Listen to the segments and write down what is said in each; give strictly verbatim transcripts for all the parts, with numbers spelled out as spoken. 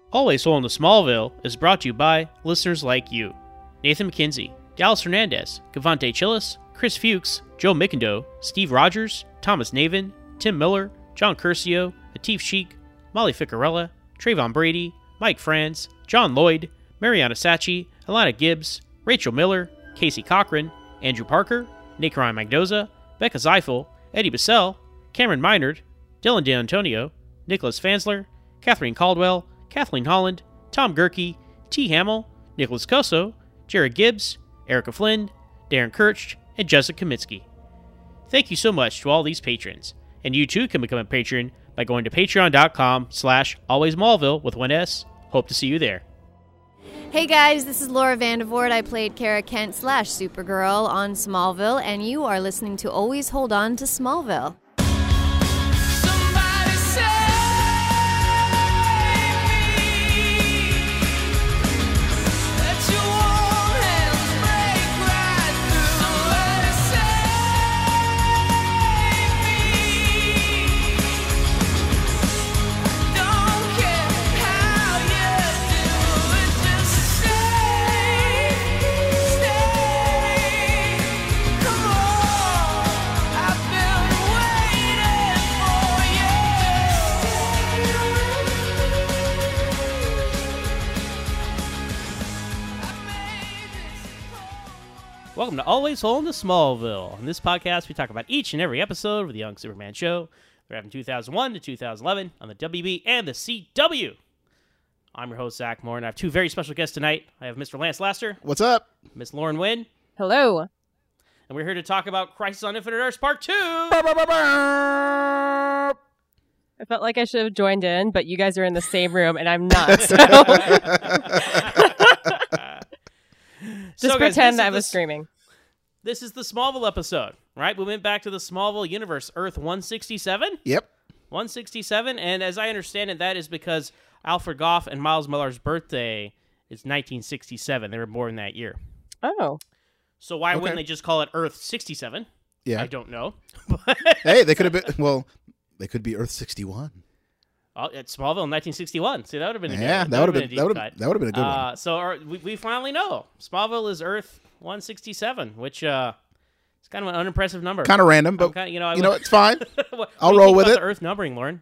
Always Hole into Smallville is brought to you by listeners like you. Nathan McKenzie, Dallas Hernandez, Cavante Chillis, Chris Fuchs, Joe Mickendo, Steve Rogers, Thomas Navin, Tim Miller, John Curcio, Atif Sheik, Molly Ficarella, Trayvon Brady, Mike Franz, John Lloyd, Mariana Sachi, Alana Gibbs, Rachel Miller, Casey Cochran, Andrew Parker, Nick Ryan Magdoza, Becca Zeifel, Eddie Bissell, Cameron Minard, Dylan D'Antonio, Nicholas Fansler, Catherine Caldwell, Kathleen Holland, Tom Gerke, T. Hamill, Nicholas Coso, Jared Gibbs, Erica Flynn, Darren Kirch, and Jessica Kamitsky. Thank you so much to all these patrons, and you too can become a patron by going to patreon.com slash alwaysmallville with one S. Hope to see you there. Hey guys, this is Laura Vandervoort. I played Kara Kent slash Supergirl on Smallville, and you are listening to Always Hold On to Smallville. Welcome to Always Hole into Smallville. In this podcast, we talk about each and every episode of the Young Superman show. They're from two thousand one to two thousand eleven on the W B and the C W. I'm your host, Zach Moore, and I have two very special guests tonight. I have Mister Lance Laster. What's up? Miss Lauren Wynn. Hello. And we're here to talk about Crisis on Infinite Earths Part two. I felt like I should have joined in, but you guys are in the same room, and I'm not, so... Just so, guys, pretend I the, was screaming. This is the Smallville episode, right? We went back to the Smallville universe, Earth one sixty-seven? Yep. one sixty-seven, and as I understand it, that is because Alfred Goff and Miles Millar's birthday is nineteen sixty-seven. They were born that year. Oh. So why Okay. wouldn't they just call it Earth sixty-seven? Yeah. I don't know. Hey, they could have been, well, they could be Earth sixty-one. Oh, at Smallville in nineteen sixty-one. See, that would have been a Yeah, good, that would have a been, deep that would cut. have, that would have been a good Uh, one. so our, we, we finally know. Smallville is Earth one sixty-seven, which uh, is kind of an unimpressive number. Kind of random, but, kinda, you know, I you know, would- it's fine. what, what I'll do you roll think with about it. the Earth numbering, Lauren.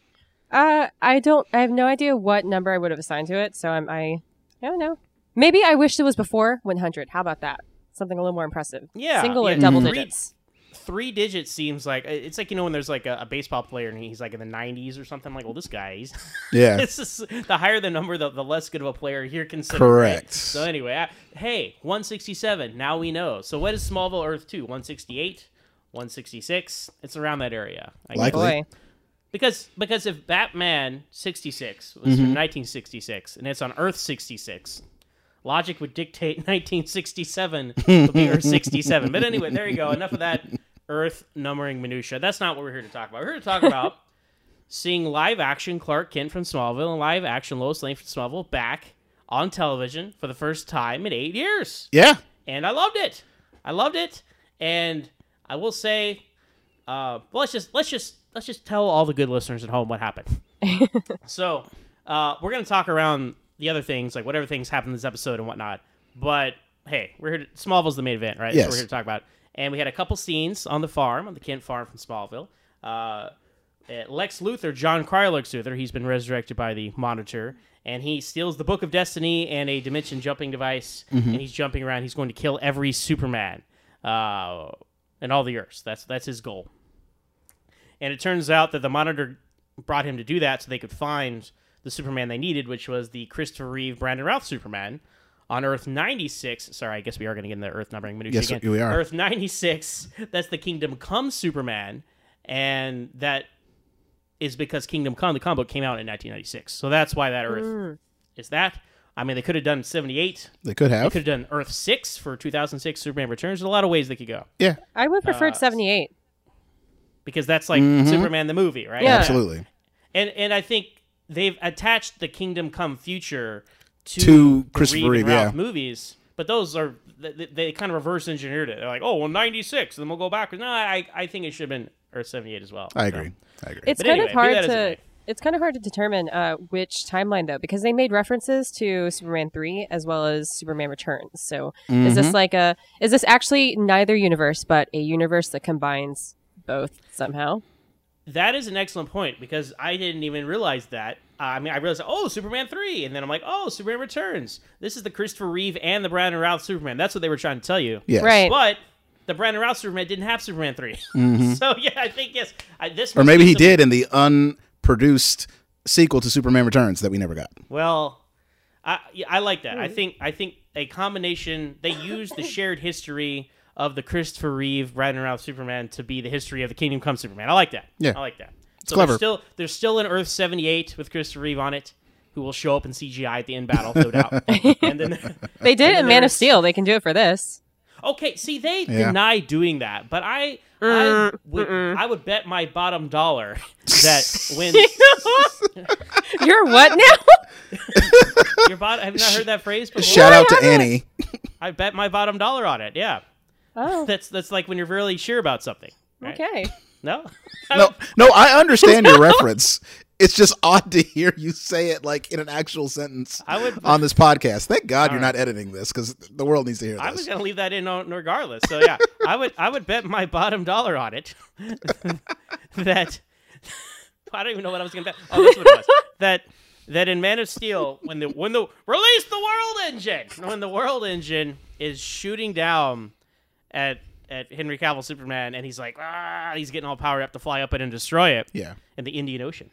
Uh, I don't... I have no idea what number I would have assigned to it, so I'm... I, I don't know. Maybe I wished it was before one hundred. How about that? Something a little more impressive. Yeah. Single yeah, or double three- digits. Three digits seems like it's like, you know, when there's like a, a baseball player and he's like in the nineties or something. I'm like, well, this guy, he's Yeah. this is the higher the number, the, the less good of a player you're considered. Correct. Right? So anyway, I, hey, one sixty-seven. Now we know. So what is Smallville Earth two? one sixty-eight, one sixty-six. It's around that area. I guess. Likely. Boy. Because because if Batman sixty-six was from nineteen sixty-six and it's on Earth sixty-six, logic would dictate nineteen sixty-seven would be Earth sixty-seven. But anyway, there you go. Enough of that Earth numbering minutia. That's not what we're here to talk about. We're here to talk about seeing live action Clark Kent from Smallville and live action Lois Lane from Smallville back on television for the first time in eight years. Yeah. And I loved it. I loved it. And I will say, uh, well, let's just let's just let's just tell all the good listeners at home what happened. So uh, we're gonna talk around the other things, like whatever things happened in this episode and whatnot. But hey, we're here. To, Smallville's the main event, right? Yes. That's what we're here to talk about. And we had a couple scenes on the farm, on the Kent farm from Smallville. Uh, Lex Luthor, John Cryer Lex Luthor, he's been resurrected by the Monitor, and he steals the Book of Destiny and a dimension jumping device, and he's jumping around. He's going to kill every Superman uh, and all the Earths. That's that's his goal. And it turns out that the Monitor brought him to do that so they could find the Superman they needed, which was the Christopher Reeve, Brandon Routh Superman. On Earth ninety-six, sorry, I guess we are going to get into Earth numbering minutia Yes, again. we are. Earth ninety-six, that's the Kingdom Come Superman, and that is because Kingdom Come, the comic book, came out in nineteen ninety-six. So that's why that Earth Mm. is that. I mean, they could have done seventy-eight. They could They have. could have done Earth six for two thousand six, Superman Returns. There's a lot of ways they could go, Yeah. I would have preferred Uh, seventy-eight. because that's like Mhm. Superman the movie, right? Yeah. Absolutely. And and I think they've attached the Kingdom Come future to, To the Christopher Reeve and Reeve, Ralph yeah. movies, but those are they, they kind of reverse engineered it. They're like, oh well, ninety-six, and then we'll go backwards. No, I I think it should have been Earth seventy-eight as well. I So. agree. I agree. It's But kind anyway, of hard be that as it to... may. It's kind of hard to determine uh, which timeline, though, because they made references to Superman three as well as Superman Returns. So Mm-hmm. is this like a, is this actually neither universe, but a universe that combines both somehow? That is an excellent point, because I didn't even realize that. Uh, I mean, I realized, oh, Superman three, and then I'm like, oh, Superman Returns. This is the Christopher Reeve and the Brandon Routh Superman. That's what they were trying to tell you. Yes. Right. But the Brandon Routh Superman didn't have Superman three. So, yeah, I think, yes. I, this Or must maybe be he some- did in the unproduced sequel to Superman Returns that we never got. Well, I yeah, I like that. I think I think a combination. They used the shared history of the Christopher Reeve, Brandon Routh Superman to be the history of the Kingdom Come Superman. I like that. Yeah. I like that. So clever. There's still there's still an Earth seventy-eight with Christopher Reeve on it, who will show up in C G I at the end battle, no doubt. And then They did and it in then Man of there's- Steel. They can do it for this. Okay, see, they Yeah. deny doing that, but I, I Mm, would, mm-mm. I would bet my bottom dollar that when You're what now? your bottom, have you not heard that phrase before? Shout out to haven't. Annie. I bet my bottom dollar on it. Yeah, Oh, that's that's like when you're really sure about something. Right? okay. No, No, no, I understand your reference. It's just odd to hear you say it like in an actual sentence I would. on this podcast. Thank God All you're right. not editing this because the world needs to hear I was this. gonna leave that in on- regardless. So yeah, I would I would bet my bottom dollar on it that I don't even know what I was gonna bet. Oh, that's what it was. That that in Man of Steel, when the when the release the World Engine, when the World Engine is shooting down at at Henry Cavill Superman, and he's like, ah, he's getting all powered up to fly up it and destroy it Yeah. in the Indian Ocean.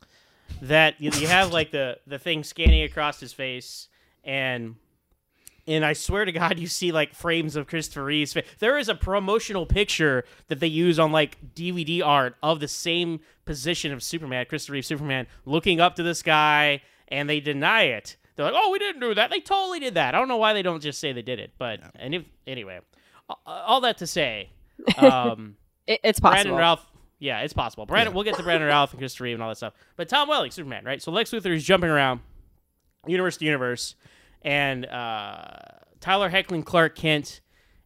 That you, you have like the the thing scanning across his face, and and I swear to God, you see like frames of Christopher Reeve's face. There is a promotional picture that they use on like D V D art of the same position of Superman, Christopher Reeve Superman, looking up to the sky, and they deny it. They're like, "Oh, we didn't do that. They totally did that." I don't know why they don't just say they did it, but and if anyway, all, all that to say, um, It, it's Brandon possible. Routh. Yeah, it's possible. Brandon, we'll get to Brandon Routh and Christopher Reeve and all that stuff. But Tom Welling, Superman, right? So Lex Luthor is jumping around, universe to universe, and uh, Tyler Hoechlin, Clark Kent,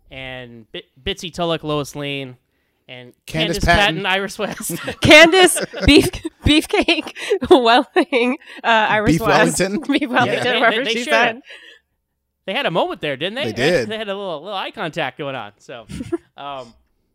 and Bit- Bitsy Tulloch, Lois Lane, and Candace Candace Patton. Patton, Iris West. Candace Beef Beefcake Welling, uh, Iris Beef West. Wellington? Beef Wellington, they- whatever they she shared said. it. They had a moment there, didn't they? They did. They had a little little eye contact going on. So, um,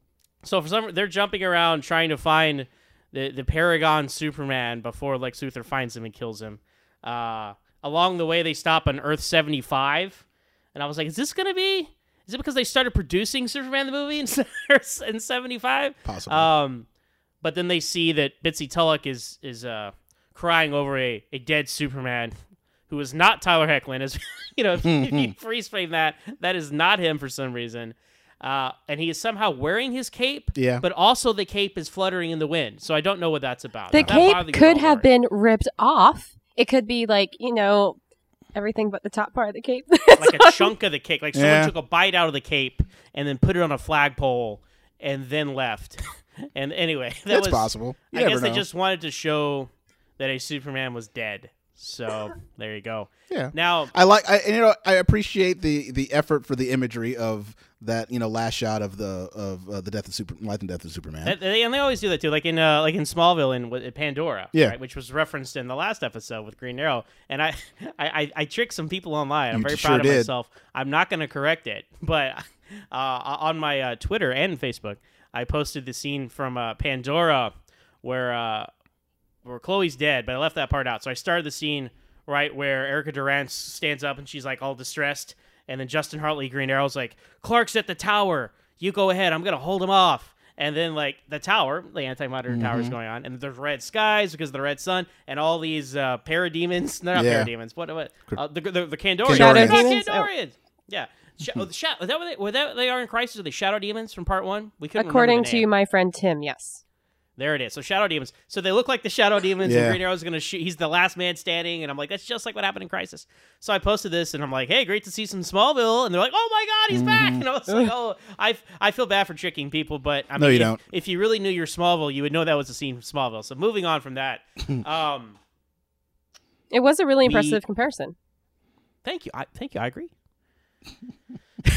so for some, they're jumping around trying to find the the Paragon Superman before Lex Luthor finds him and kills him. Uh, along the way, they stop on Earth seventy-five, and I was like, "Is this gonna be? Is it because they started producing Superman the movie in in seventy-five?" Possibly. Um, but then they see that Bitsy Tulloch is is uh crying over a, a dead Superman who is not Tyler Hoechlin. As you know, if you, if you freeze frame that, that is not him for some reason. Uh, and he is somehow wearing his cape, Yeah. but also the cape is fluttering in the wind. So I don't know what that's about. The That bothered cape me could all have over. been ripped off. It could be like, you know, everything but the top part of the cape. like a chunk of the cape. Like someone Yeah. took a bite out of the cape and then put it on a flagpole and then left. And anyway, that That's was possible. You I never guess they know. just wanted to show that a Superman was dead. So there you go. Yeah. Now, I like, I, and, you know, I appreciate the the effort for the imagery of that, you know, last shot of the of uh, the death of Super, life and death of Superman. that- they, and they always do that too, like in uh, like in Smallville and with Pandora, Yeah. right, which was referenced in the last episode with Green Arrow. And I, I, I, I tricked some people online. I'm You very sure proud of did. myself. I'm not going to correct it, but uh, on my uh, Twitter and Facebook, I posted the scene from uh, Pandora where uh, where Chloe's dead, but I left that part out. So I started the scene right where Erica Durant stands up and she's like all distressed, and then Justin Hartley, Green Arrow's like, "Clark's at the tower. You go ahead. I'm gonna hold him off." And then like the tower, the anti-monitor tower is going on, and there's red skies because of the red sun, and all these uh, parademons. They're not Yeah. parademons. What? What? Uh, the, the the Kandorians. Shadow They're not demons? Oh. Kandorians. Yeah. Sh- oh, the shadow. Is that what they, were that they are in Crisis? Are they shadow demons from part one? We couldn't According remember the to name. my friend Tim, yes. There it is. So shadow demons. So they look like the shadow demons, Yeah. and Green Arrow's gonna shoot. He's the last man standing, and I'm like, that's just like what happened in Crisis. So I posted this, and I'm like, hey, great to see some Smallville, and they're like, oh my god, he's back. And I was like, oh, I I feel bad for tricking people, but I mean, No, you if, don't. if you really knew your Smallville, you would know that was a scene from Smallville. So moving on from that, um, It was a really We- impressive comparison. thank you, I, thank you, I agree.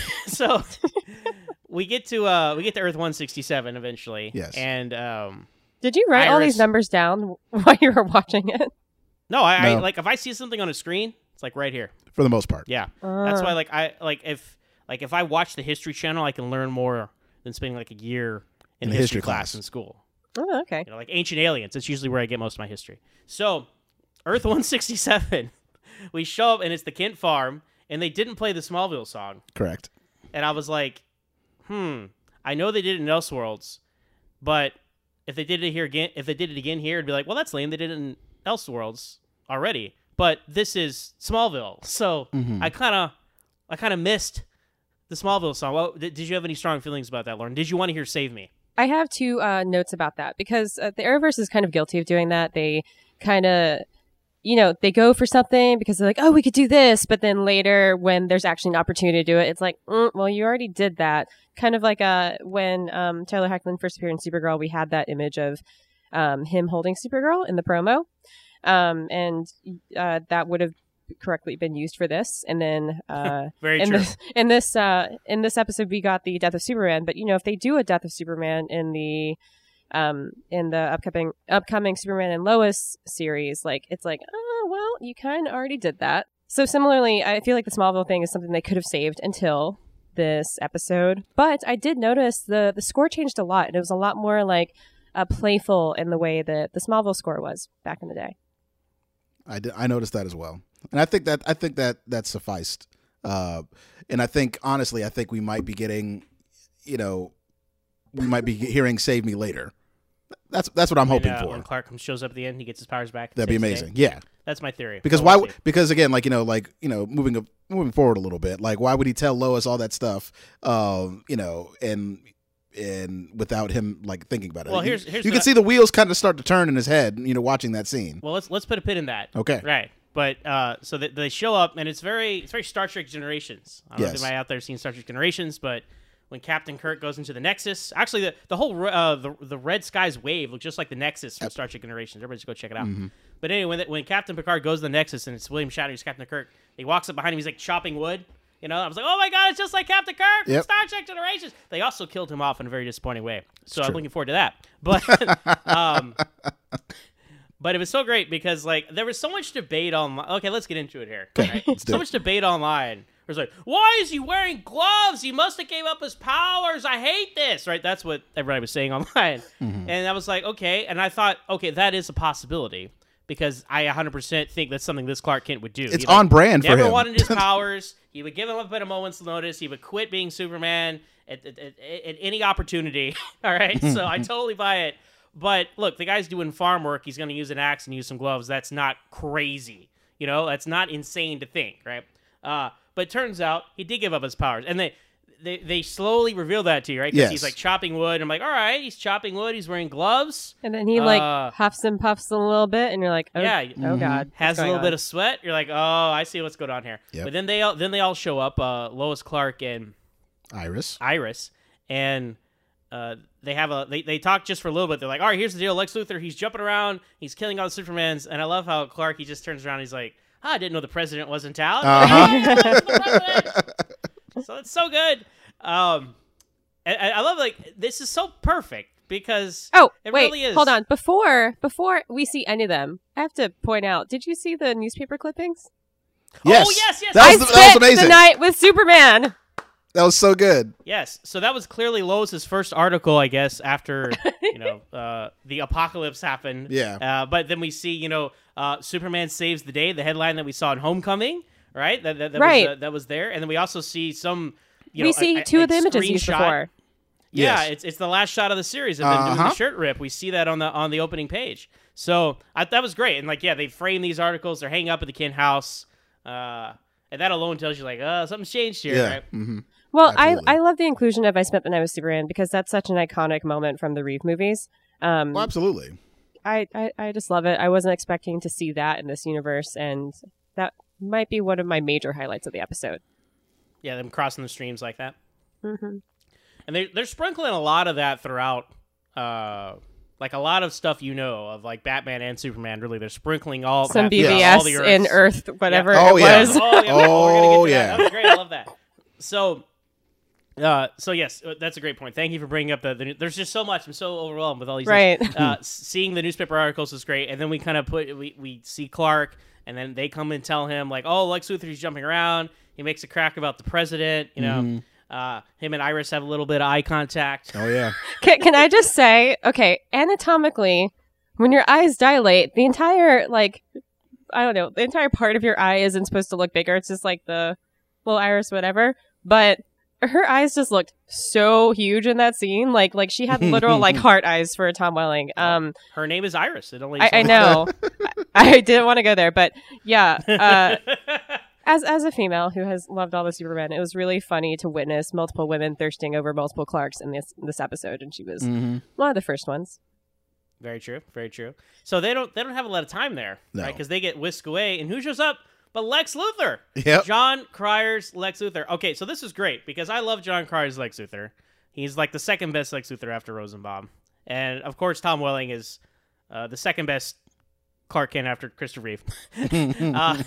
So we get to uh we get to Earth one sixty-seven eventually. Yes. And um Did you write all Iris. these numbers down while you were watching it? No, I, I No. like if I see something on a screen, it's like right here. For the most part. Yeah, that's Uh. why like I like if like if I watch the History Channel, I can learn more than spending like a year in, In history, history class, class. in school. Oh, okay. You know, like Ancient Aliens. That's usually where I get most of my history. So, Earth one sixty-seven, we show up and it's the Kent farm, and they didn't play the Smallville song, Correct. and I was like, hmm, I know they did it in Elseworlds, but if they did it here again, if they did it again here, it'd be like, well, that's lame. They did it in Elseworlds already, but this is Smallville, so Mhm. I kind of, I kind of missed the Smallville song. Well, did, did you have any strong feelings about that, Lauren? Did you want to hear "Save Me"? I have two uh, notes about that because uh, the Arrowverse is kind of guilty of doing that. They kind of, you know, they go for something because they're like, oh, we could do this. But then later, when there's actually an opportunity to do it, it's like, mm, well, you already did that. Kind of like uh, when um, Tyler Hoechlin first appeared in Supergirl, we had that image of um, him holding Supergirl in the promo. Um, and uh, that would have correctly been used for this. And then uh, Very in true. this in this uh, in this episode, we got the death of Superman. But you know, if they do a death of Superman in the um, in the upcoming upcoming Superman and Lois series, like it's like, oh well, you kind of already did that. So similarly, I feel like the Smallville thing is something they could have saved until this episode. But I did notice the the score changed a lot, and it was a lot more like uh, playful in the way that the Smallville score was back in the day. I, did, I noticed that as well, and I think that I think that that sufficed. Uh, and I think honestly, I think we might be getting, you know, we might be hearing "Save Me" later. That's that's what I'm hoping And, uh, for. When Clark comes, shows up at the end, he gets his powers back. That'd be saves the day. amazing. Yeah, That's my theory. because But why? we'll would see. Because again, like you know, like you know, moving moving forward a little bit, like why would he tell Lois all that stuff? Um, you know, and and without him like thinking about it. Well, You- here's- here's you what can I- see the wheels kind of start to turn in his head. You know, watching that scene. Well, let's let's put a pin in that. Okay. Right. But uh, so they, they show up, and it's very it's very Star Trek Generations. I don't know Yes. if anybody out there has seen Star Trek Generations, but when Captain Kirk goes into the Nexus, actually the the whole uh, the the Red Skies wave looks just like the Nexus from Star Trek Generations. Everybody just go check it out. Mm-hmm. But anyway, when, when Captain Picard goes to the Nexus and it's William Shatner's Captain Kirk, he walks up behind him. He's like chopping wood. You know, I was like, oh my god, it's just like Captain Kirk from Yep. Star Trek Generations. They also killed him off in a very disappointing way. So I'm looking forward to that. But um, but it was so great because like there was so much debate online. Okay, let's get into it here. Right? let's do so it. much debate online. It was like, why is he wearing gloves? He must have gave up his powers. I hate this. Right? That's what everybody was saying online. Mm-hmm. And I was like, okay. And I thought, okay, that is a possibility because I one hundred percent think that's something this Clark Kent would do. It's He, like, on brand for never him. wanted his powers. He would give him up at a moment's notice. He would quit being Superman at, at, at, at any opportunity. All right, so I totally buy it. But look, the guy's doing farm work. He's going to use an axe and use some gloves. That's not crazy. You know, that's not insane to think, right? Uh, but it turns out he did give up his powers, and they. They, they slowly reveal that to you, right? Because Yes. he's like chopping wood. I'm like, all right, he's chopping wood. He's wearing gloves. And then he like Uh, huffs and puffs a little bit, and you're like, oh, Yeah. oh god, Has what's a going little on? bit of sweat. You're like, oh, I see what's going on here. Yep. But then they all then they all show up, uh, Lois, Clark, and Iris. Iris, and uh, they have a they, they talk just for a little bit. They're like, all right, here's the deal. Lex Luthor, he's jumping around, he's killing all the Supermans, and I love how Clark he just turns around, and he's like, oh, I didn't know the president was in town. Uh-huh. Oh, yeah, that's the president. So it's so good. Um, and, and I love like this is so perfect because Oh, it wait, really is. hold on. Before before we see any of them, I have to point out, did you see the newspaper clippings? Yes. Oh yes, yes. That I was, that was spent amazing. the night with Superman. That was so good. Yes, so that was clearly Lois's first article, I guess, after you know uh, the apocalypse happened. Yeah. Uh, but then we see, you know, uh, Superman saves the day, the headline that we saw in Homecoming, right? That that, that Right. was uh, that was there, and then we also see some. You we know, see a- a- two a of the images used screenshot. before. Yeah, Yes. it's it's the last shot of the series of them doing Uh-huh. the shirt rip. We see that on the on the opening page. So I, that was great, and like yeah, they frame these articles. They're hanging up at the Kent house, uh, and that alone tells you like, uh, something's changed here, Yeah. right? hmm Well, I, Absolutely. I love the inclusion of I Spent the Night with Superman because that's such an iconic moment from the Reeve movies. Um, Well, absolutely. I, I, I just love it. I wasn't expecting to see that in this universe, and that might be one of my major highlights of the episode. Yeah, them crossing the streams like that. hmm And they they're sprinkling a lot of that throughout, uh, like a lot of stuff you know of like Batman and Superman. Really, they're sprinkling all Some that, B V all S the in Earths. Earth, whatever Oh, it yeah. was. Oh yeah, we're gonna get Oh, to yeah. That. that was great. I love that. So, Uh, so yes, uh, that's a great point. Thank you for bringing up the, the. There's just so much. I'm so overwhelmed with all these. Right. Things. Uh, seeing the newspaper articles is great, and then we kind of put we we see Clark, and then they come and tell him like, oh, Lex Luthor's jumping around. He makes a crack about the president. You know, Mhm. uh, him and Iris have a little bit of eye contact. Oh yeah. Can, can I just say, okay, anatomically, when your eyes dilate, the entire, like, I don't know, the entire part of your eye isn't supposed to look bigger. It's just like the little iris, whatever. But her eyes just looked so huge in that scene. Like, like she had literal, like, heart eyes for Tom Welling. Um, Her name is Iris. It only I, I know. I, I didn't want to go there, but yeah. Uh, As as a female who has loved all the Supermen, it was really funny to witness multiple women thirsting over multiple Clarks in this this episode, and she was Mhm. one of the first ones. Very true. Very true. So they don't they don't have a lot of time there, No. right? Because they get whisked away, and who shows up but Lex Luthor? Yep. John Cryer's Lex Luthor. Okay, so this is great because I love John Cryer's Lex Luthor. He's like the second best Lex Luthor after Rosenbaum, and of course Tom Welling is uh, the second best Clark Kent after Christopher Reeve. uh,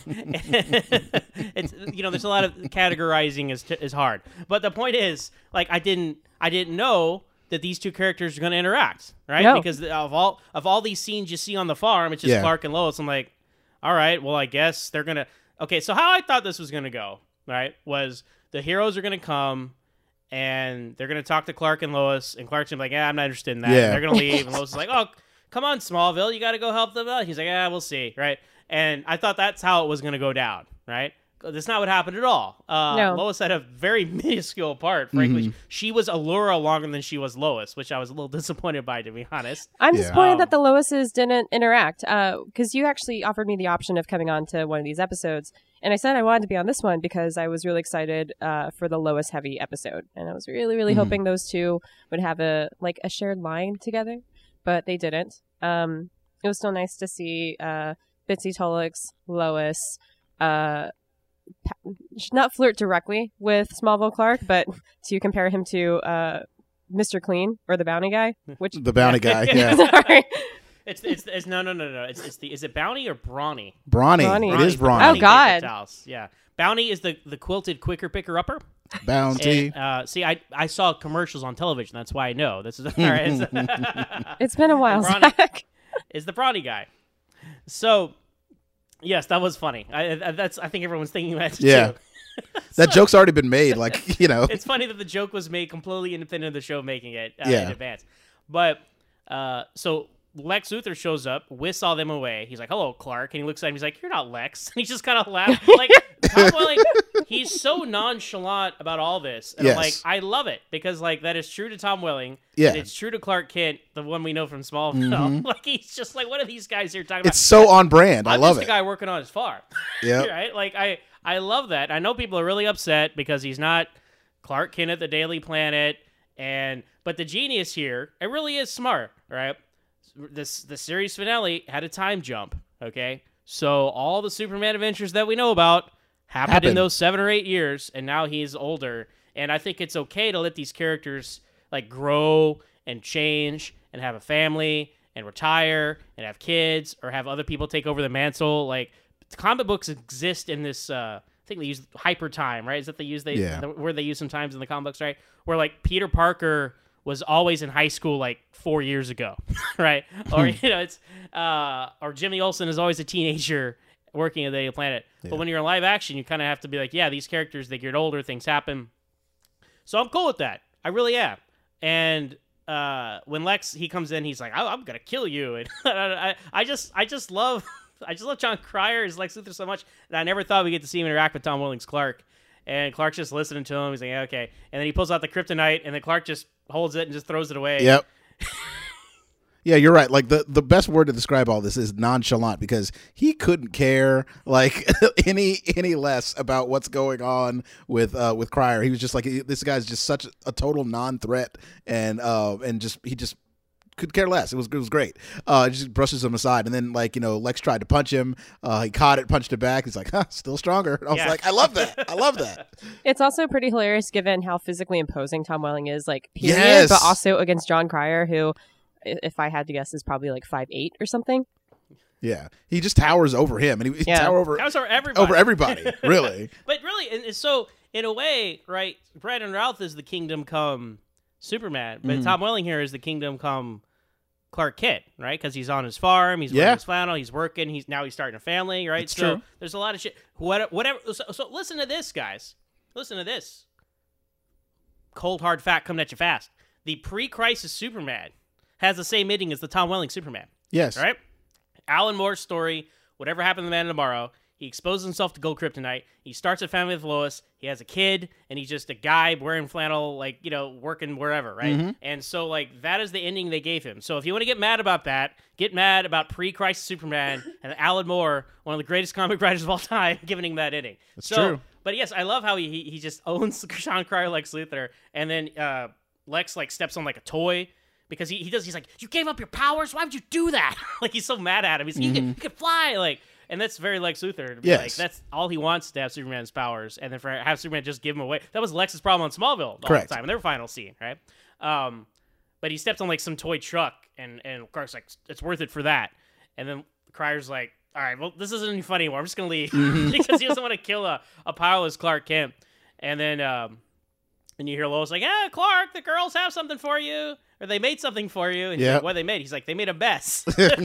it's you know, there's a lot of categorizing is is hard, but the point is, like, I didn't I didn't know that these two characters are going to interact, right? No. Because of all of all these scenes you see on the farm, it's just Yeah. Clark and Lois. I'm like, all right, well, I guess they're gonna. Okay, so how I thought this was gonna go, right, was the heroes are gonna come. And they're gonna talk to Clark and Lois, and Clark's gonna be like, "Yeah, I'm not interested in that." Yeah. And they're gonna leave, and Lois is like, "Oh, come on, Smallville, you got to go help them out." He's like, "Yeah, we'll see," right? And I thought that's how it was gonna go down, right? That's not what happened at all. Uh, No. Lois had a very minuscule part. Frankly, Mhm. she was Allura longer than she was Lois, which I was a little disappointed by, to be honest. I'm Yeah. disappointed Um, that the Loises didn't interact because you actually offered me the option of coming on to one of these episodes. And I said I wanted to be on this one because I was really excited uh, for the Lois heavy episode. And I was really, really Mhm. hoping those two would have a like a shared line together, but they didn't. Um, it was still nice to see uh, Bitsy Tullix, Lois, uh, pa- not flirt directly with Smallville Clark, but to compare him to uh, Mister Clean or the bounty guy, which The bounty guy. Yeah. sorry. It's, it's it's no no no no. It's it's the is it Bounty or Brawny? Brawny. Brawny. It is the Brawny. Oh, paper God. towels. Yeah, Bounty is the the quilted quicker picker upper. Bounty. And, uh, see, I I saw commercials on television. That's why I know this is all right. It's- It's been a while, Brawny Zach. is the Brawny guy. So, yes, that was funny. I, I that's I think everyone's thinking that Yeah. too. That joke's already been made. Like, you know. It's funny that the joke was made completely independent of the show making it uh, Yeah. in advance. But uh, so Lex Luthor shows up, whisks all them away. He's like, "Hello, Clark," and he looks at him. He's like, "You're not Lex." And he just kind of laughs. Like Tom Welling, he's so nonchalant about all this, and I'm like, Yes. I love it because like that is true to Tom Welling. Yeah. and it's true to Clark Kent, the one we know from Smallville. Mhm. Like he's just like, what are these guys here talking It's so on brand. I I'm love just it. the guy working on his farm. Yep. Right? Like I, I love that. I know people are really upset because he's not Clark Kent at the Daily Planet, and but the genius here, it really is smart, right? This the series finale had a time jump. Okay, so all the Superman adventures that we know about happened, in Happened. those seven or eight years, and now he's older. And I think it's okay to let these characters like grow and change and have a family and retire and have kids or have other people take over the mantle. Like comic books exist in this. Uh, I think they use hyper time, right? Is that they use they Yeah. the word they use sometimes in the comic books, right? Where like Peter Parker was always in high school like four years ago, right? Or you know, it's uh, or Jimmy Olsen is always a teenager working at the Daily Planet. Yeah. But when you're in live action, you kind of have to be like, yeah, these characters they get older, things happen. So I'm cool with that. I really am. And uh, when Lex he comes in, he's like, I- I'm gonna kill you, and I, I just I just love I just love John Cryer as Lex Luthor so much, and I never thought we'd get to see him interact with Tom Welling's Clark. And Clark's just listening to him. He's like, yeah, okay. And then he pulls out the kryptonite, and then Clark just holds it and just throws it away. Yep. Yeah, you're right. Like the, the best word to describe all this is nonchalant because he couldn't care like any any less about what's going on with uh, with Cryer. He was just like this guy's just such a total non-threat and uh, and just he just could care less. It was it was great. Uh, he just brushes him aside, and then like you know Lex tried to punch him. Uh, he caught it, punched it back. He's like, huh, still stronger. And I was Yeah. like, I love that. I love that. It's also pretty hilarious given how physically imposing Tom Welling is, like, period, Yes. but also against John Cryer, who, i- if I had to guess, is probably like five eight or something. Yeah, he just towers over him, and he, he Yeah. tower over That was over everybody. over everybody. Really. But really, and it's so in a way, right? Brandon Routh is the Kingdom Come Superman, but Mhm. Tom Welling here is the Kingdom Come Clark Kent, right? Because he's on his farm, he's Yeah. wearing his flannel, he's working, he's now he's starting a family, right? It's so true. there's a lot of shit. What, whatever. So, so listen to this, guys. Listen to this. Cold hard fact coming at you fast. The pre-crisis Superman has the same ending as the Tom Welling Superman. Yes. Right? Alan Moore's story, whatever happened to the Man of Tomorrow, he exposes himself to Gold Kryptonite. He starts a family with Lois. He has a kid, and he's just a guy wearing flannel, like, you know, working wherever, right? Mm-hmm. And so, like, that is the ending they gave him. So if you want to get mad about that, get mad about pre-crisis Superman and Alan Moore, one of the greatest comic writers of all time, giving him that ending. That's so, true. But yes, I love how he he, he just owns Sean Cryer Lex Luthor, and then uh, Lex, like, steps on, like, a toy. Because he, he does, he's like, you gave up your powers? Why would you do that? Like, he's so mad at him. He's like, Mm-hmm. you, can, you can fly. Like, and that's very Lex Luthor. To be Yes. like, that's all he wants to have Superman's powers. And then for have Superman just give him away. That was Lex's problem on Smallville all Correct. the time in their final scene, right? Um, but he stepped on, like, some toy truck. And, and Clark's like, it's worth it for that. And then Cryer's like, all right, well, this isn't any funny anymore. I'm just going to leave. Mm-hmm. Because he doesn't want to kill a, a powerless Clark Kent. And then... Um, And you hear Lois like, "Yeah, Clark, the girls have something for you, or they made something for you." And Yeah. like, what they made? He's like, "They made a mess."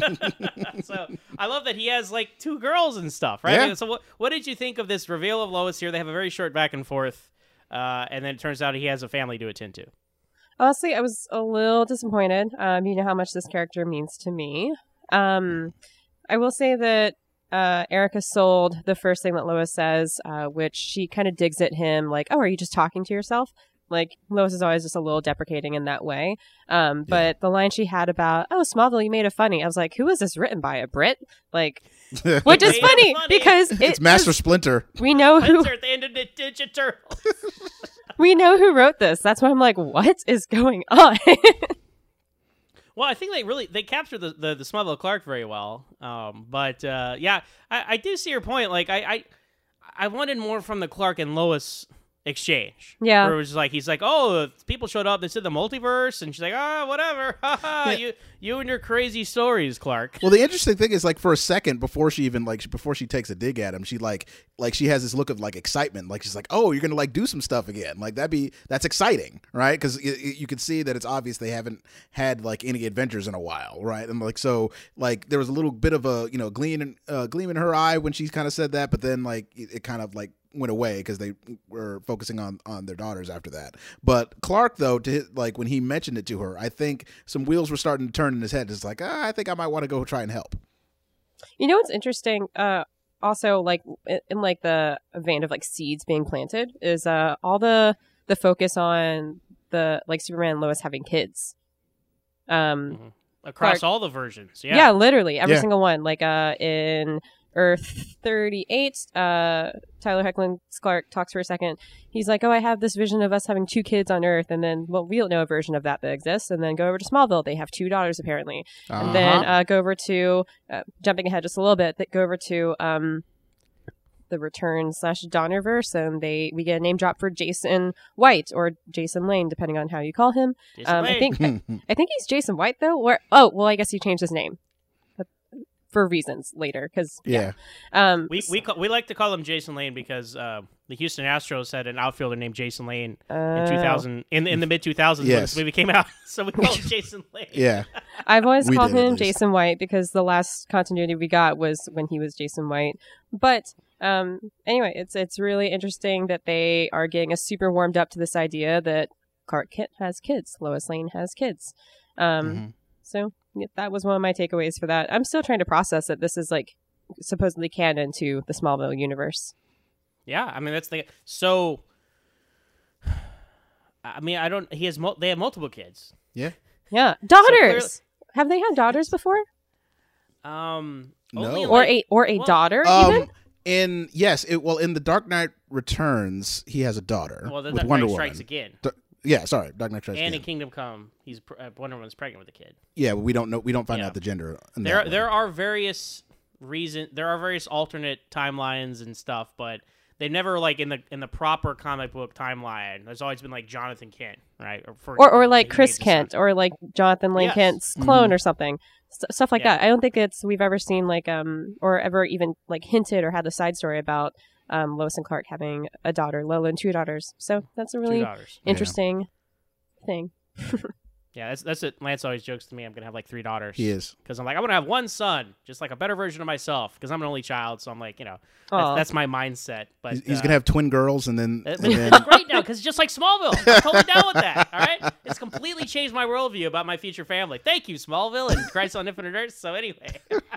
So I love that he has like two girls and stuff, right? Yeah. So what what did you think of this reveal of Lois here? They have a very short back and forth, uh, and then it turns out he has a family to attend to. Honestly, I was a little disappointed. Um, you know how much this character means to me. Um, I will say that uh, Erica sold the first thing that Lois says, uh, which she kind of digs at him, like, "Oh, are you just talking to yourself?" Like, Lois is always just a little deprecating in that way. Um, but the line she had about, "Oh, Smallville, you made it funny," I was like, who is this written by? A Brit? Like, which is Made it funny, funny. because it It's Master was- Splinter. we know who Insert the end of the Ninja Turtle. we know who wrote this. That's why I'm like, what is going on? Well, I think they really they captured the the, the Smallville Clark very well. Um, but uh, yeah, I, I do see your point. Like I, I I wanted more from the Clark and Lois exchange. Yeah. Where it was like he's like, "Oh, people showed up. They said the multiverse," and she's like, "Oh, whatever. Yeah. you you and your crazy stories, Clark." Well, the interesting thing is, like, for a second before she even like before she takes a dig at him, she like like she has this look of like excitement, like she's like, "Oh, you're gonna like do some stuff again." Like that'd be that's exciting, right? Because you, you can see that it's obvious they haven't had like any adventures in a while, right? And like so, like there was a little bit of a you know gleam in uh, gleam in her eye when she kind of said that, but then like it, it kind of like went away because they were focusing on on their daughters after that. But Clark, though, to his, like when he mentioned it to her, I think some wheels were starting to turn in his head. It's like, ah, I think I might want to go try and help. You know what's interesting? Uh, also, like in, in like the vein of like seeds being planted, is uh all the the focus on the like Superman and Lois having kids. Um, Mhm. Across Clark- all the versions. yeah, Yeah. literally every Yeah. single one. Like uh in Earth thirty-eight, uh, Tyler Hoechlin's Clark talks for a second. He's like, "Oh, I have this vision of us having two kids on Earth," and then, well, we don't know a version of that that exists. And then go over to Smallville, they have two daughters apparently. And then uh, go over to uh, jumping ahead just a little bit. Th- go over to um, the Return slash Donnerverse, and they we get a name drop for Jason White or Jason Lane, depending on how you call him. Jason Um, I Lane. think I, I think he's Jason White though. Or oh, well, I guess he changed his name But- for reasons later because Yeah. um, We we call, we like to call him Jason Lane because uh, the Houston Astros had an outfielder named Jason Lane in uh, two thousand in in the mid two thousands when Yes. this movie came out. So we call him Jason Lane. Yeah. I've always We called did, at him least. Jason White because the last continuity we got was when he was Jason White. But um, anyway, it's it's really interesting that they are getting us super warmed up to this idea that Clark Kent has kids, Lois Lane has kids. Um, Mhm. So yeah, that was one of my takeaways for that. I'm still trying to process that this is like supposedly canon to the Smallville universe. Yeah, I mean that's the so. I mean, I don't. He has. Mul- they have multiple kids. Yeah. Yeah, So daughters. Have they had daughters before, Um, No. only, or like- a or a well, daughter Um, even? in yes, it well in the Dark Knight Returns, he has a daughter Well, then with that Wonder Knight Woman. strikes again. D- yeah, sorry, Dark Knight Strikes And Again. in Kingdom Come, he's pr- uh, Wonder Woman's pregnant with a kid. Yeah, but we don't know. We don't find Yeah. out the gender. In There, that there one. are various reason. There are various alternate timelines and stuff, but they never like in the in the proper comic book timeline. There's always been like Jonathan Kent, right? Or for, or or like he Chris made the Kent, son. or like Jonathan Lane Yes. Kent's clone Mhm. or something, S- stuff like Yeah. that. I don't think it's we've ever seen like um or ever even like hinted or had the side story about um, Lois and Clark having a daughter, Lola, and two daughters. So that's a really Two daughters. interesting yeah. thing. Yeah, that's that's it. Lance always jokes to me, I'm gonna have like three daughters. He is. Because I'm like, I'm gonna have one son, just like a better version of myself. Because I'm an only child, so I'm like, you know, that's, that's my mindset. But He's, he's uh, gonna have twin girls, and then, it- and it's then great now because it's just like Smallville. I'm totally down with that. All right, it's completely changed my worldview about my future family. Thank you, Smallville and Christ on Infinite Earth. So anyway,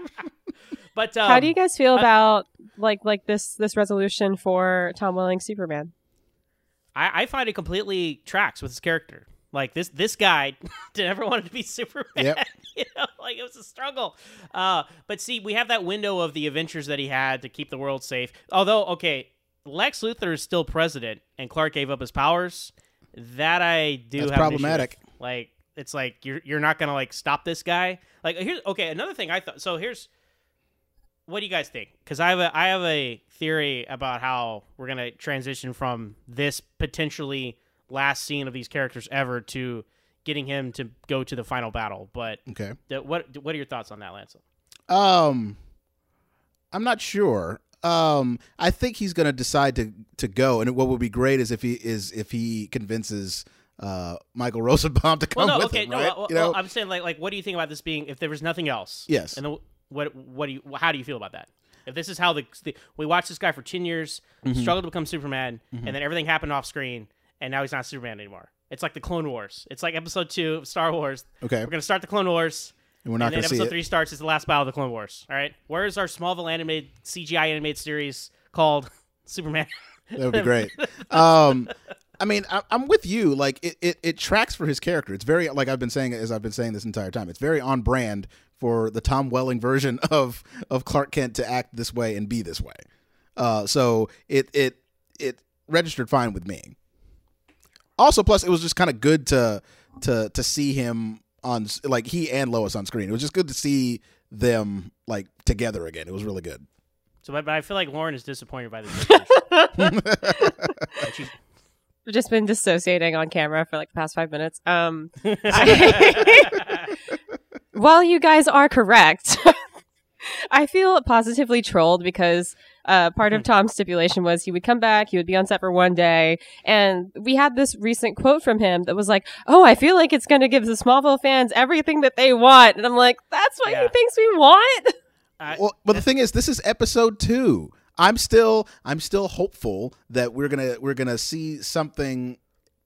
but um, How do you guys feel uh, about like like this this resolution for Tom Welling Superman? I, I find it completely tracks with his character. Like this, this guy never wanted to be Superman. Yep. You know, like it was a struggle. Uh, but see, we have that window of the adventures that he had to keep the world safe. Although, okay, Lex Luthor is still president, and Clark gave up his powers. That I do That's have an issue problematic. with. Like it's like you're you're not gonna like stop this guy. Like here's okay. Another thing I thought. So here's. What do you guys think? Because I have a I have a theory about how we're gonna transition from this potentially last scene of these characters ever to getting him to go to the final battle. But okay. the, what what are your thoughts on that, Lance? Um, I'm not sure. Um, I think he's going to decide to to go, and what would be great is if he is if he convinces uh Michael Rosenbaum to come Well, no, with okay, him, no. right? Well, you know? well, I'm saying like like what do you think about this being if there was nothing else? Yes. And the, what what do you how do you feel about that? If this is how the, the we watched this guy for ten years Mm-hmm. struggle to become Superman, and then everything happened off screen, and now he's not Superman anymore. It's like the Clone Wars. It's like Episode Two of Star Wars. Okay. We're gonna start the Clone Wars. And we're not and then going to see episode it. three starts as the last battle of the Clone Wars. All right, where's our Smallville animated C G I animated series called Superman? That would be great. Um, I mean, I, I'm with you. Like it, it, it tracks for his character. It's very like I've been saying as I've been saying this entire time. It's very on brand for the Tom Welling version of of Clark Kent to act this way and be this way. Uh, so it it it registered fine with me. Also, plus it was just kind of good to to to see him on like he and Lois on screen. It was just good to see them like together again. It was really good. So, but, but I feel like Lauren is disappointed by this. She's- We've just been dissociating on camera for like the past five minutes. Um, while you guys are correct, I feel positively trolled because uh, part of Tom's stipulation was he would come back, he would be on set for one day, and we had this recent quote from him that was like, "Oh, I feel like it's going to give the Smallville fans everything that they want," and I'm like, "That's what Yeah. he thinks we want." I- Well, but the thing is, this is episode two. I'm still, I'm still hopeful that we're gonna, we're gonna see something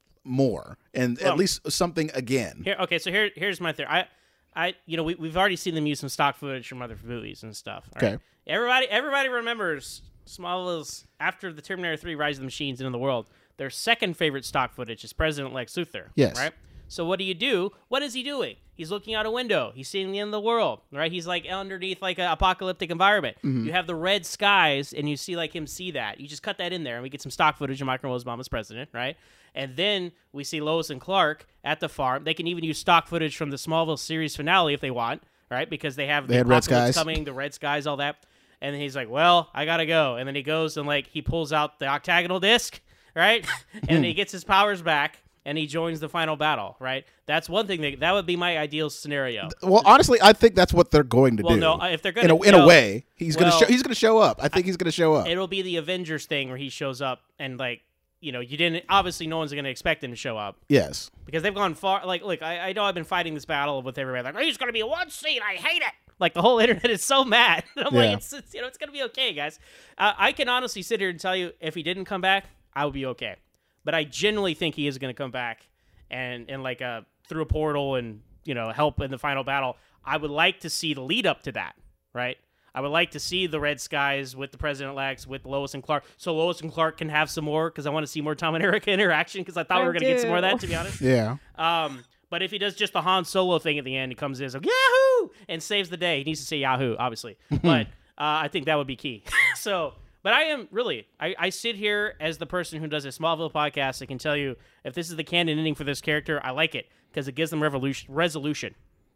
more, and Well, at least something again. Here, okay, so here, here's my theory. I, I, you know, we we've already seen them use some stock footage from other movies and stuff. all right? Okay. Everybody, everybody remembers Smallville's after the Terminator three: Rise of the Machines into the world. Their second favorite stock footage is President Lex Luthor. Yes. Right. So what do you do? What is he doing? He's looking out a window. He's seeing the end of the world. Right. He's like underneath like an apocalyptic environment. Mm-hmm. You have the red skies, and you see like him see that. You just cut that in there, and we get some stock footage of Michael Rosenbaum as president. Right. And then we see Lois and Clark at the farm. They can even use stock footage from the Smallville series finale if they want, right? Because they have They the had red apocalypse skies. coming, the red skies, all that. And then he's like, "Well, I gotta go." And then he goes and like he pulls out the octagonal disc, right? And he gets his powers back, and he joins the final battle, right? That's one thing that that would be my ideal scenario. Well, honestly, I think that's what they're going to Well, do. no, if they're in gonna- a in no. a way, he's gonna Well, show, he's gonna show up. I think he's gonna show up. It'll be the Avengers thing where he shows up and like. You know, you didn't. Obviously, no one's going to expect him to show up Yes. because they've gone far. Like, look, I, I know I've been fighting this battle with everybody. Like, oh, he's going to be one scene. I hate it. Like, the whole internet is so mad. I'm Yeah. like, it's, it's you know, it's going to be okay, guys. Uh, I can honestly sit here and tell you, if he didn't come back, I would be okay. But I genuinely think he is going to come back and and like uh through a portal and you know help in the final battle. I would like to see the lead up to that, right? I would like to see the red skies with the President-elects, with Lois and Clark, so Lois and Clark can have some more, because I want to see more Tom and Erica interaction, because I thought I we were going to get some more of do. that, to be honest. Yeah. Um, but if he does just the Han Solo thing at the end, he comes in, is like, Yahoo! And saves the day. He needs to say Yahoo, obviously. But uh, I think that would be key. So, but I am, really, I, I sit here as the person who does a Smallville podcast. I can tell you, if this is the canon ending for this character, I like it, because it gives them revolution, resolution.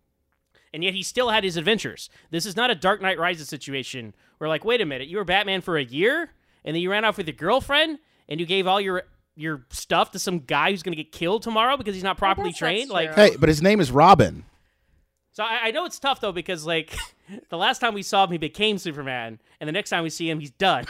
And yet he still had his adventures. This is not a Dark Knight Rises situation where, like, wait a minute, you were Batman for a year, and then you ran off with your girlfriend, and you gave all your your stuff to some guy who's going to get killed tomorrow because he's not properly guess that's trained. Like, true. Hey, but his name is Robin. so I, I know it's tough though because like the last time we saw him, he became Superman, and the next time we see him, he's done.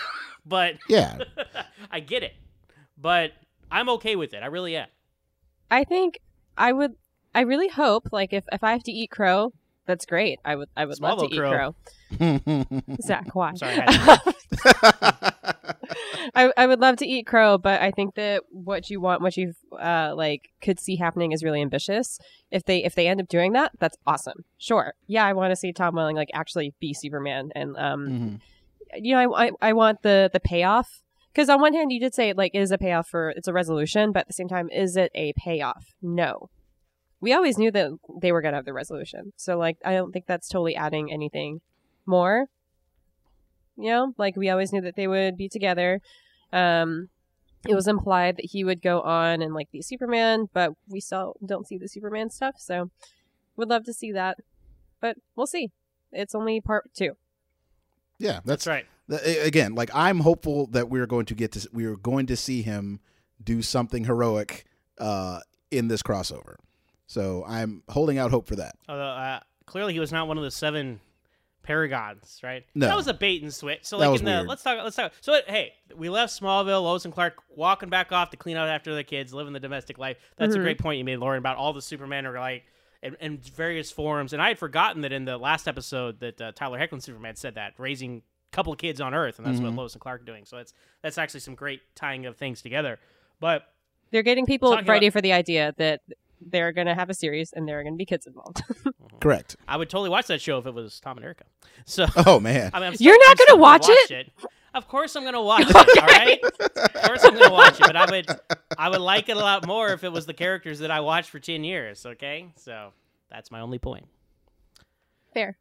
but Yeah. I get it. But I'm okay with it. I really am. I think I would. I really hope, like, if, if I have to eat crow, that's great. I would. I would love to Smallville eat crow. crow. Zach, why? Sorry. I had to- I, I would love to eat crow, but I think that what you want, what you uh like could see happening is really ambitious. If they if they end up doing that, that's awesome. Sure, yeah, I want to see Tom Welling like actually be Superman, and um, Mm-hmm. you know, I I, I want the the payoff, because on one hand you did say like it is a payoff for it's a resolution, but at the same time, is it a payoff? No, we always knew that they were gonna have the resolution, so like I don't think that's totally adding anything more. You know, like we always knew that they would be together. Um, it was implied that he would go on and like be Superman, but we still don't see the Superman stuff. So would love to see that, but we'll see. It's only part two. Yeah, That's that's right. th- again, like I'm hopeful that we're going to get to we're going to see him do something heroic uh, in this crossover. So I'm holding out hope for that. Although uh, clearly he was not one of the seven Paragons, right? No. That was a bait and switch. So That like was in the weird. let's talk let's talk. So hey, we left Smallville, Lois and Clark walking back off to clean out after the kids, living the domestic life. That's Mhm. a great point you made, Lauren, about all the Supermen are like in, in various forms. And I had forgotten that in the last episode that uh, Tyler Hoechlin Superman said that, raising a couple of kids on Earth, and that's Mhm. what Lois and Clark are doing. So that's that's actually some great tying of things together. But They're getting people Talking ready about- for the idea that they're going to have a series and there are going to be kids involved. Correct. I would totally watch that show if it was Tom and Erica. So Oh man. I mean, I'm You're still- not I'm gonna still watch it? Of course, I'm gonna watch it. All right. Of course, I'm gonna watch it. But I would, I would like it a lot more if it was the characters that I watched for ten years. Okay, so that's my only point. Fair.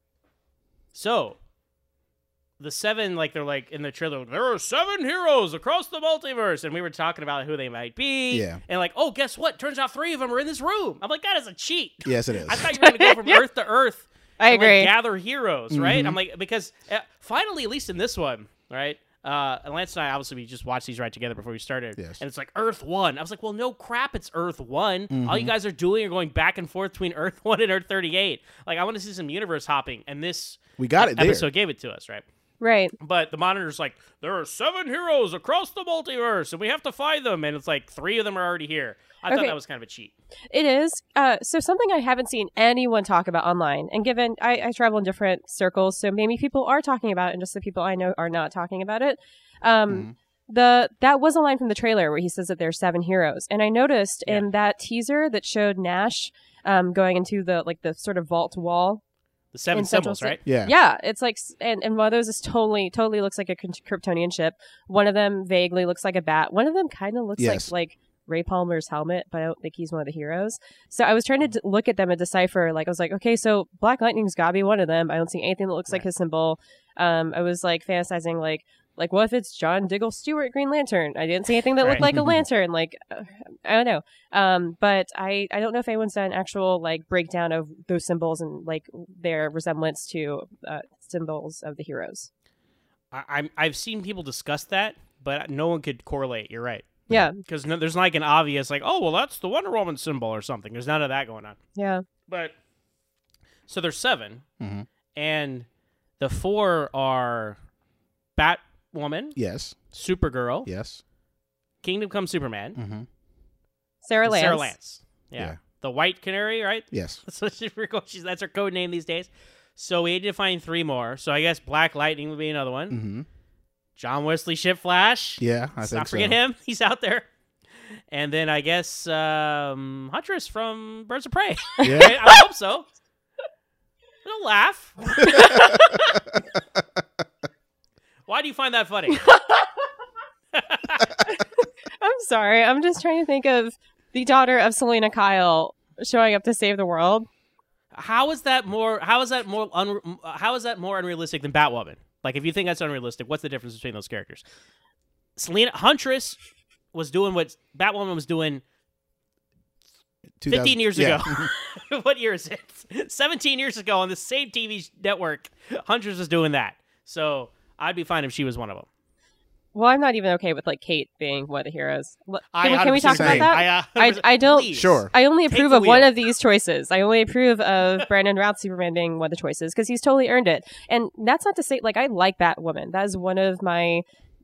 So, the seven, like they're like in the trailer, there are seven heroes across the multiverse, and we were talking about who they might be. Yeah. And like, oh, guess what? Turns out three of them are in this room. I'm like, that is a cheat. Yes, it is. I thought you were gonna go from Yeah. Earth to Earth. I and, like, agree. gather heroes, right? Mhm. I'm like, because uh, finally, at least in this one, right? Uh, and Lance and I, obviously, we just watched these right together before we started. Yes. And it's like Earth One. I was like, well, no crap, it's Earth One. Mm-hmm. All you guys are doing are going back and forth between Earth One and Earth thirty-eight. Like, I want to see some universe hopping, and this We got it there. episode gave it to us, right? Right. But the monitor's like, there are seven heroes across the multiverse, and we have to find them. And it's like three of them are already here. I thought Okay. that was kind of a cheat. It is. Uh, so something I haven't seen anyone talk about online, and given I, I travel in different circles, so maybe people are talking about it, and just the people I know are not talking about it. Um, Mhm. The that was a line from the trailer where he says that there's seven heroes, and I noticed Yeah. in that teaser that showed Nash um, going into the like the sort of vault wall. The seven In Central symbols, Ci- right? Yeah. Yeah, it's like, s- and, and one of those is totally, totally looks like a K- Kryptonian ship. One of them vaguely looks like a bat. One of them kind of looks Yes. like like Ray Palmer's helmet, but I don't think he's one of the heroes. So I was trying to d- look at them and decipher. Like I was like, okay, so Black Lightning's got to be one of them. I don't see anything that looks like Right. his symbol. Um, I was like fantasizing, like, like what if it's John Diggle Stewart Green Lantern? I didn't see anything that looked Right. like a lantern. Like, uh, I don't know. Um, but I, I don't know if anyone's done an actual like breakdown of those symbols and like their resemblance to uh, symbols of the heroes. I, I'm I've seen people discuss that, but no one could correlate. You're right, Yeah, because no, there's like an obvious like, oh well, that's the Wonder Woman symbol or something. There's none of that going on. yeah. But so there's seven, Mhm. and the four are Batwoman, Yes. Supergirl, Yes. Kingdom Come Superman, Mm-hmm. Sarah and Lance. Sarah Lance. Yeah. Yeah. The White Canary, right? Yes. So she's, she's that's her code name these days. So we had to find three more. So I guess Black Lightning would be another one. Mm-hmm. John Wesley Ship Flash. Yeah, I Let's think not forget so. him. He's out there. And then I guess um, Huntress from Birds of Prey. Yeah. Right? I hope so. Don't laugh. Why do you find that funny? I'm sorry. I'm just trying to think of the daughter of Selena Kyle showing up to save the world. How is that more? How is that more? Un, how is that more unrealistic than Batwoman? Like, if you think that's unrealistic, what's the difference between those characters? Selena Huntress was doing what Batwoman was doing fifteen years yeah. ago. What year is it? seventeen years ago on the same T V network, Huntress was doing that. So I'd be fine if she was one of them. Well, I'm not even okay with like Kate being one of the heroes. L- I Can we, can we talk Same. about that? I, uh, I, I don't. please. Sure. I only Take approve the of one wheel. of these choices. I only approve of Brandon Routh Superman being one of the choices because he's totally earned it. And that's not to say like I like Batwoman. That is one of my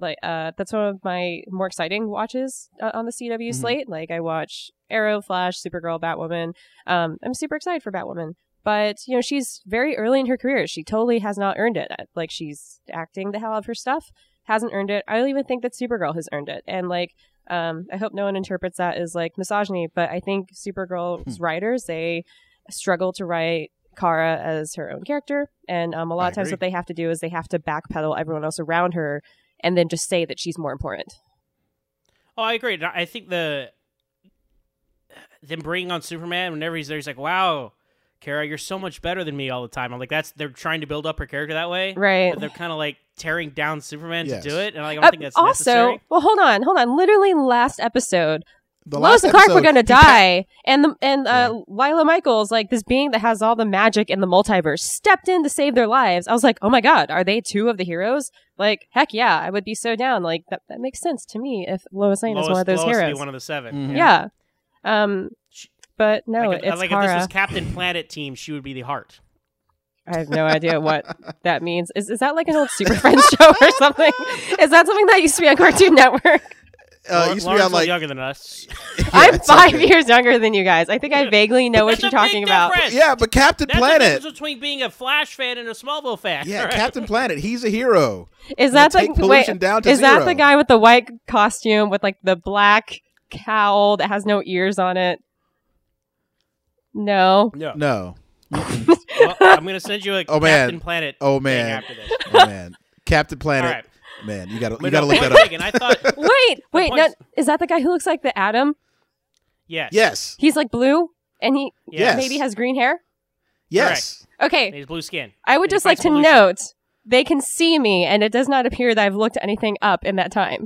like uh, that's one of my more exciting watches uh, on the C W Mhm. slate. Like I watch Arrow, Flash, Supergirl, Batwoman. Um, I'm super excited for Batwoman. But, you know, she's very early in her career. She totally has not earned it. Like, she's acting the hell out of her stuff, hasn't earned it. I don't even think that Supergirl has earned it. And, like, um, I hope no one interprets that as, like, misogyny, but I think Supergirl's writers, they struggle to write Kara as her own character. And um, a lot I of times agree. what they have to do is they have to backpedal everyone else around her and then just say that she's more important. Oh, I agree. I think the them bringing on Superman whenever he's there, he's like, "Wow, Kara, you're so much better than me all the time." I'm like, that's they're trying to build up her character that way, Right. But they're kind of like tearing down Superman Yes. to do it, and like, I don't Uh, think that's also, necessary. well, hold on, hold on. Literally last episode, The Lois last and Clark were episode, going to he pa- die, and the and uh, Lila Michaels, like this being that has all the magic in the multiverse, stepped in to save their lives. I was like, oh my god, are they two of the heroes? Like, heck yeah, I would be so down. Like that, that makes sense to me if Lois Lane Lois, is one of those Lois would heroes. be one of the seven. Mhm. yeah. Um, but no, like, if, it's like if Kara. this was Captain Planet team, she would be the heart. I have no idea what that means. Is is that like an old Super Friends show or something? Is that something that used to be on Cartoon Network? Uh, Lawrence used to be on was like younger than us. I'm it's five okay. years younger than you guys. I think I vaguely know what That's you're a talking big about. difference. yeah, but Captain That's the Planet. difference between being a Flash fan and a Smallville fan. Yeah, right? Captain Planet. He's a hero. Is that take the wait? pollution down to Is that zero. the guy with the white costume with like the black cowl that has no ears on it? No. No. No. Well, I'm gonna send you a Oh, man. Captain Planet. Oh thing man. after this. Oh man. Captain All Planet. right. Man, you gotta you But gotta no, look point that up. taken. I thought Wait, wait. No, point's- is that the guy who looks like the Atom? yes. Yes. He's like blue and he Yes. maybe has green hair. Yes. Okay, He's blue skin. I would He just like fights to pollution. note they can see me, and it does not appear that I've looked anything up in that time.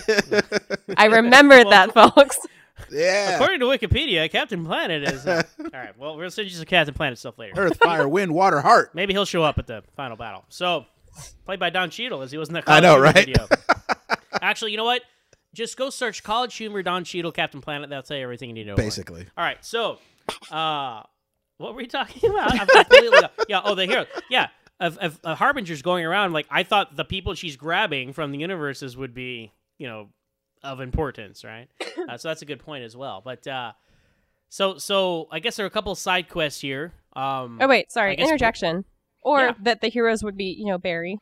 I remembered Well, that, folks. Yeah. According to Wikipedia, Captain Planet is. Uh, all right. Well, we'll send you some Captain Planet stuff later. Earth, fire, wind, water, heart. Maybe he'll show up at the final battle. So, played by Don Cheadle, as he was in that. I College know, Humor right? Video. Actually, you know what? Just go search College Humor, Don Cheadle, Captain Planet. That'll tell you everything you need to know. about it. Basically. All right. So, uh, what were we talking about? I'm completely. Yeah. Oh, the hero. Yeah. Of, of, of Harbinger's going around. Like, I thought the people she's grabbing from the universes would be, you know, of importance, right? Uh, so that's a good point as well. But uh, so so I guess there are a couple of side quests here. Um, Oh wait, I sorry, guess- interjection. Or Yeah. that the heroes would be, you know, Barry,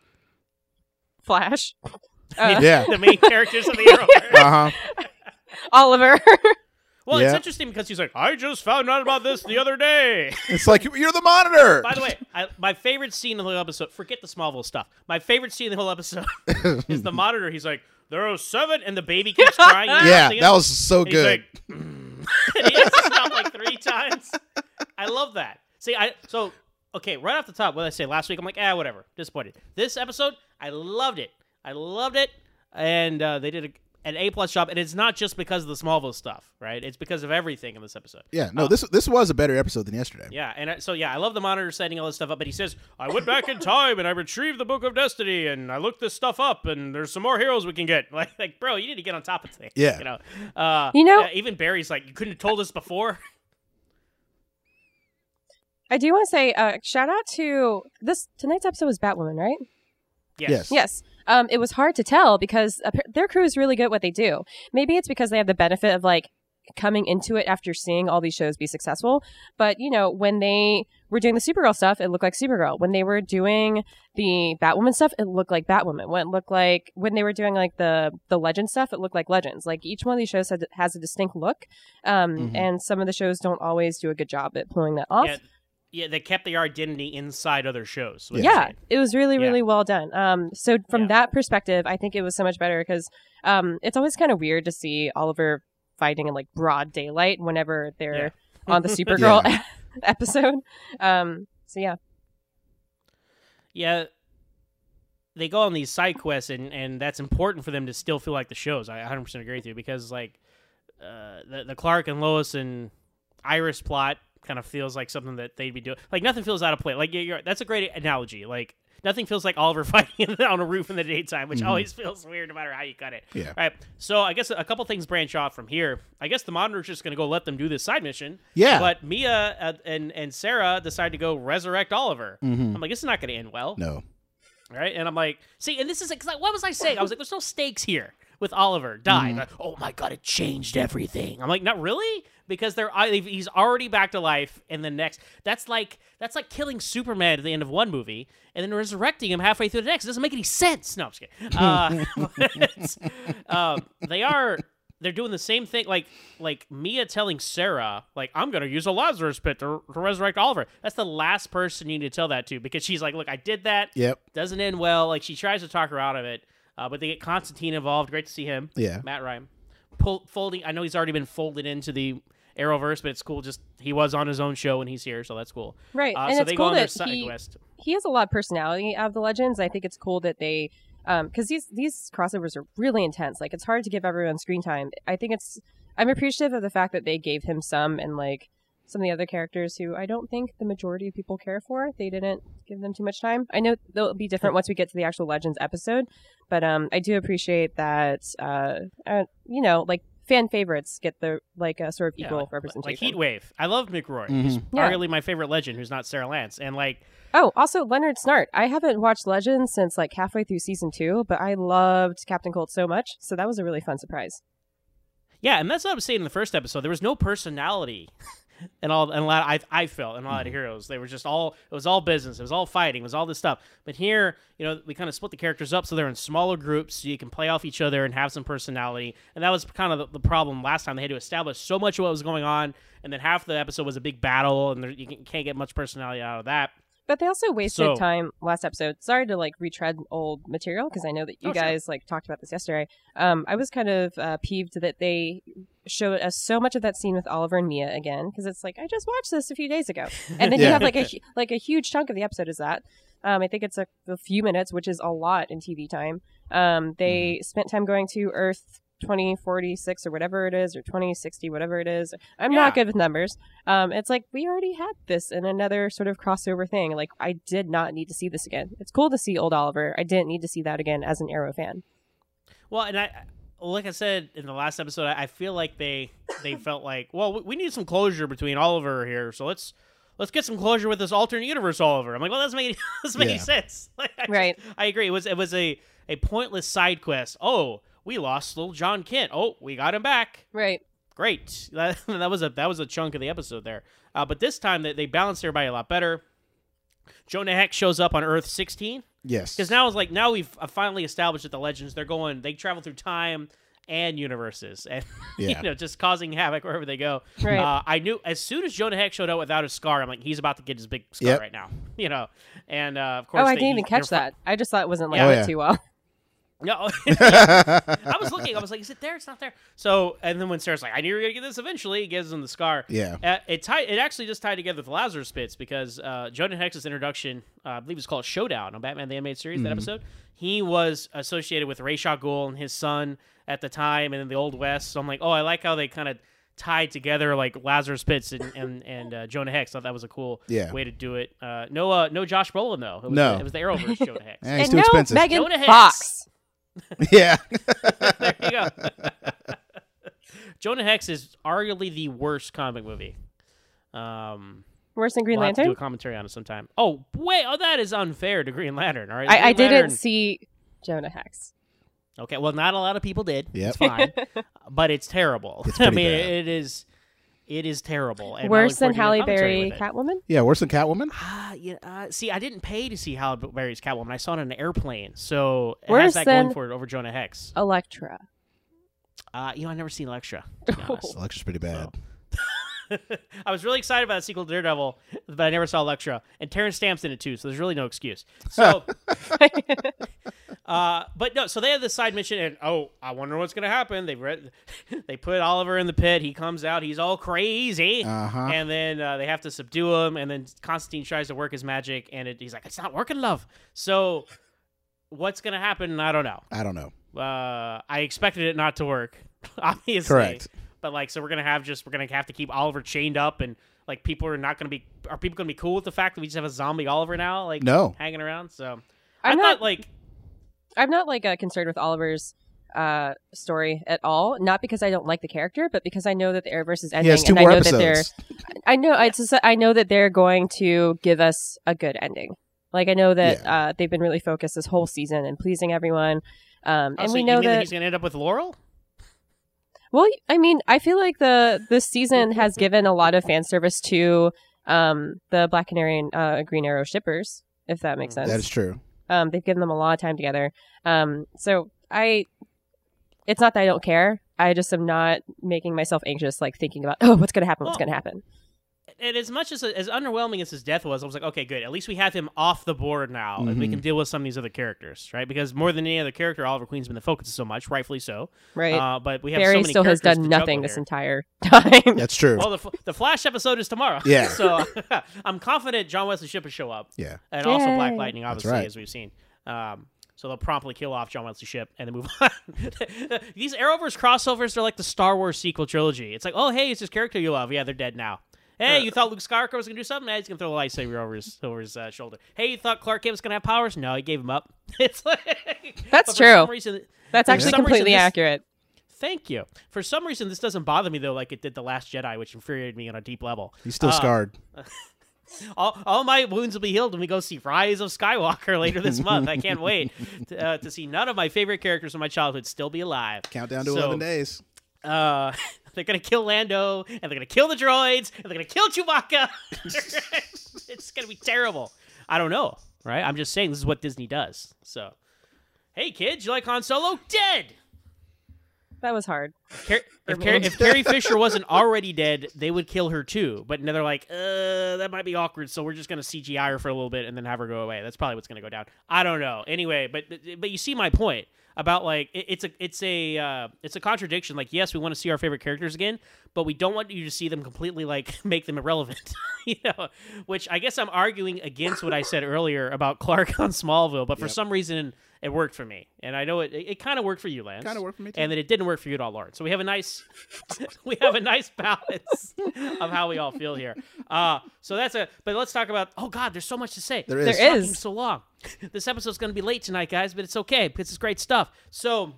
Flash, uh, Yeah. the main characters of the Arrowverse. Uh huh. Oliver. Well, it's Yeah. interesting because he's like, I just found out about this the other day. It's like you're the Monitor. By the way, I, my favorite scene in the whole episode, forget the Smallville stuff. My favorite scene in the whole episode is the Monitor. He's like, there are seven, and the baby keeps crying. You know, yeah, singing. that was so And he's good. like, mm. and he has to stop like three times. I love that. See, I so okay, right off the top, what did I say last week? I'm like, ah, whatever. Disappointed. This episode, I loved it. I loved it, and uh, they did a, an A plus job. And it's not just because of the Smallville stuff, right? It's because of everything in this episode. yeah, no, Uh, this this was a better episode than yesterday. Yeah, and I, so yeah, I love the Monitor setting all this stuff up. But he says, I went back in time and I retrieved the Book of Destiny and I looked this stuff up and there's some more heroes we can get. Like, like, bro, you need to get on top of things. Yeah. you know. Uh, You know- yeah, even Barry's like, you couldn't have told us before. I do want to say, uh, shout out to this tonight's episode was Batwoman, right? Yes. Yes. Yes. Um, it was hard to tell because appa- their crew is really good at what they do. Maybe it's because they have the benefit of like coming into it after seeing all these shows be successful. But you know, when they were doing the Supergirl stuff, it looked like Supergirl. When they were doing the Batwoman stuff, it looked like Batwoman. When it looked like when they were doing like the the Legend stuff, it looked like Legends. Like each one of these shows had, has a distinct look, um, Mhm. and some of the shows don't always do a good job at pulling that off. Yeah, yeah, they kept their identity inside other shows. which Yeah. is Yeah, great. it was really, Yeah. really well done. Um, so from Yeah. that perspective, I think it was so much better because um, it's always kind of weird to see Oliver fighting in like broad daylight whenever they're on the Supergirl Yeah. episode. Um, so yeah, Yeah, they go on these side quests, and, and that's important for them to still feel like the shows. I one hundred percent agree with you because, like, uh, the, the Clark and Lois and Iris plot kind of feels like something that they'd be doing. Like, nothing feels out of place. Like, you're, you're- that's a great analogy. Like, nothing feels like Oliver fighting on a roof in the daytime, which Mhm. always feels weird no matter how you cut it. Yeah. All right, so I guess a couple things branch off from here. I guess the Monitor's just going to go let them do this side mission. Yeah. But Mia uh, and, and Sarah decide to go resurrect Oliver. Mhm. I'm like, this is not going to end well. No. Right? And I'm like, see, and this is, like, what was I saying? I was like, there's no stakes here with Oliver dying. Mhm. Like, oh my God, it changed everything. I'm like, not really? Because they're he's already back to life in the next. That's like that's like killing Superman at the end of one movie and then resurrecting him halfway through the next. It doesn't make any sense. No, I'm just kidding. Uh, but, um, they are they're doing the same thing. Like like Mia telling Sarah, like, I'm gonna use a Lazarus pit to, to resurrect Oliver. That's the last person you need to tell that to, because she's like, look, I did that. Yep. Doesn't end well. Like, she tries to talk her out of it, uh, but they get Constantine involved. Great to see him. Yeah. Matt Ryan. Pull, folding. I know he's already been folded into the Arrowverse, but it's cool. Just he was on his own show and he's here, so that's cool. Right, Uh, and so it's they cool go on their that side he, quest. he has a lot of personality out of the Legends. I think it's cool that they, um, because these these crossovers are really intense. Like, it's hard to give everyone screen time. I think it's, I'm appreciative of the fact that they gave him some, and like some of the other characters who I don't think the majority of people care for, they didn't give them too much time. I know they'll be different once we get to the actual Legends episode, but um, I do appreciate that. Uh, uh you know, like, fan favorites get the like a sort of equal Yeah, like, representation. like Heatwave. I love McRoy. Mhm. He's Yeah. arguably my favorite Legend, who's not Sarah Lance. And like, Oh, also Leonard Snart. I haven't watched Legends since like halfway through season two, but I loved Captain Cold so much, so that was a really fun surprise. yeah, and that's what I was saying in the first episode. There was no personality. And all, and a lot, I, I felt, and a lot of heroes, they were just all, it was all business, it was all fighting, it was all this stuff. But here, you know, we kind of split the characters up so they're in smaller groups, so you can play off each other and have some personality. And that was kind of the, the problem last time. They had to establish so much of what was going on, and then half the episode was a big battle, and there, you can, can't get much personality out of that. But they also wasted So- time last episode. Sorry to like retread old material because I know that you Oh, sure. guys like talked about this yesterday. Um, I was kind of uh, peeved that they showed us so much of that scene with Oliver and Mia again, because it's like I just watched this a few days ago, and then you Yeah. have like a hu- like a huge chunk of the episode is that. Um, I think it's a, a few minutes, which is a lot in T V time. Um, they Mm-hmm. spent time going to Earth twenty forty-six or whatever it is, or twenty sixty, whatever it is. I'm Yeah. not good with numbers. Um, it's like we already had this in another sort of crossover thing. Like, I did not need to see this again. It's cool to see old Oliver. I didn't need to see that again as an Arrow fan. Well, and I, like I said in the last episode, I I feel like they they felt like, well, we- we need some closure between Oliver here, so let's let's get some closure with this alternate universe Oliver. I'm like, well, that doesn't make any, doesn't make any Yeah. sense. Like, I just- Right. I agree. It was it was a a pointless side quest. Oh, we lost little John Kent. Oh, we got him back. Right. Great. That, that was a that was a chunk of the episode there. Uh, but this time they, they balanced everybody a lot better. Jonah Hex shows up on Earth sixteen. Yes. Because now it's like now we've uh, finally established that the Legends, they're going, they travel through time and universes, and Yeah. you know, just causing havoc wherever they go. Right. Uh, I knew as soon as Jonah Hex showed up without his scar, I'm like, he's about to get his big scar Yep. right now, you know. And uh, of course, Oh, I they- didn't even he- catch they're that. I just thought it wasn't like Yeah. Oh, lit yeah. too well. No, I was looking. I was like, "Is it there? It's not there." So, and then when Sarah's like, "I knew you were gonna get this eventually," he gives him the scar. Yeah. Uh, it tied. It actually just tied together with Lazarus Pits because uh, Jonah Hex's introduction, uh, I believe it's called Showdown on Batman the Animated Series. That episode, he was associated with Ra's al Ghul and his son at the time, and in the Old West. So I'm like, oh, I like how they kind of tied together like Lazarus Pits and and, and uh, Jonah Hex. Thought that was a cool Yeah. way to do it. Uh, no, uh, no Josh Brolin though. It was No. the, it was the Arrowverse Jonah Hex. Eh, he's And too no expensive. Megan Jonah Hex. Fox. Yeah. There you go. Jonah Hex is arguably the worst comic movie. Um, Worse than Green we'll have to do Lantern? a commentary on it sometime. Oh wait, oh that is unfair to Green Lantern. All right, I, I Green didn't Lantern- see Jonah Hex. Okay, well, not a lot of people did. Yep. It's fine, but it's terrible. It's I pretty mean, bad. it is. It is terrible. And I Worse look than forward to doing Halle a commentary Berry with it. Catwoman? Yeah. Worse than Catwoman. Ah, yeah, uh, see, I didn't pay to see Halle Berry's Catwoman. I saw it on an airplane, so it Worse has that going than- for it over Jonah Hex. Electra. Uh, you know, I've never seen Electra. To be honest. Electra's pretty bad. I was really excited about the sequel to Daredevil, but I never saw Electra. And Terrence Stamp's in it too, so there's really no excuse. So, uh, but no, so they have this side mission, and oh, I wonder what's gonna happen. They read, they put Oliver in the pit. He comes out, he's all crazy, Uh-huh. and then uh, they have to subdue him. And then Constantine tries to work his magic, and it, he's like, "It's not working, love." So, what's gonna happen? I don't know. I don't know. Uh, I expected it not to work, obviously. Correct. But like, so we're gonna have just we're gonna have to keep Oliver chained up, and like people are not gonna be are people gonna be cool with the fact that we just have a zombie Oliver now, like No. hanging around? So I I'm thought not like I'm not like uh, concerned with Oliver's uh, story at all. Not because I don't like the character, but because I know that the Arrowverse is He ending, has two and I more know episodes. that they're. I know. It's just, I know that they're going to give us a good ending. Like I know that Yeah. uh, they've been really focused this whole season and pleasing everyone. Um, Oh, and so we you know mean that, that he's going to end up with Laurel? Well, I mean, I feel like the this season has given a lot of fan service to um, the Black Canary and uh, Green Arrow shippers, if that makes Mm. sense. That is true. Um, they've given them a lot of time together. Um, so I, it's not that I don't care. I just am not making myself anxious, like thinking about, oh, what's going to happen? What's Well, going to happen? And as much as as underwhelming as his death was, I was like, okay, good. At least we have him off the board now, and we Mhm. can deal with some of these other characters, right? Because more than any other character, Oliver Queen's been the focus of so much, rightfully so. Right. Uh, but we have so Barry many still has characters done to nothing juggle this here. entire time. That's true. Well, the, the Flash episode is tomorrow. Yeah. So I'm confident John Wesley Shipp will show up, yeah. and also Black Yay. Lightning, That's obviously, right. as we've seen. Um, so they'll promptly kill off John Wesley Shipp and then move on. These Arrowverse crossovers are like the Star Wars sequel trilogy. It's like, oh, hey, it's this character you love. Yeah, they're dead now. Hey, you thought Luke Skywalker was going to do something? Nah, he's going to throw a lightsaber over his, over his uh, shoulder. Hey, you thought Clark Kent was going to have powers? No, he gave him up. It's like, That's but for true. some reason- That's for actually some reason completely this- accurate. Thank you. For some reason, this doesn't bother me, though, like it did The Last Jedi, which infuriated me on a deep level. He's still Uh, scarred. All, all my wounds will be healed when we go see Rise of Skywalker later this month. I can't wait to, uh, to see none of my favorite characters from my childhood still be alive. Countdown to so- eleven days. Uh, they're gonna kill Lando, and they're gonna kill the droids, and they're gonna kill Chewbacca. It's gonna be terrible. I don't know, right? I'm just saying this is what Disney does. So, hey kids, you like Han Solo? Dead. That was hard. Car- if, Car- if Carrie Fisher wasn't already dead, they would kill her too. But now they're like, uh, that might be awkward, so we're just gonna C G I her for a little bit and then have her go away. That's probably what's gonna go down. I don't know. Anyway, but but you see my point about like it, it's a it's a uh, it's a contradiction. Like, yes, we want to see our favorite characters again, but we don't want you to see them completely like make them irrelevant. You know, which I guess I'm arguing against what I said earlier about Clark on Smallville. But for Yep. some reason, it worked for me, and I know it. It, it kind of worked for you, Lance. Kind of worked for me too. And then it didn't work for you at all, Lauren. So we have a nice, we have a nice balance of how we all feel here. Uh, so that's a. But let's talk about. Oh God, there's so much to say. There is. There It's is. fucking so long. This episode's going to be late tonight, guys, but it's okay because it's great stuff. So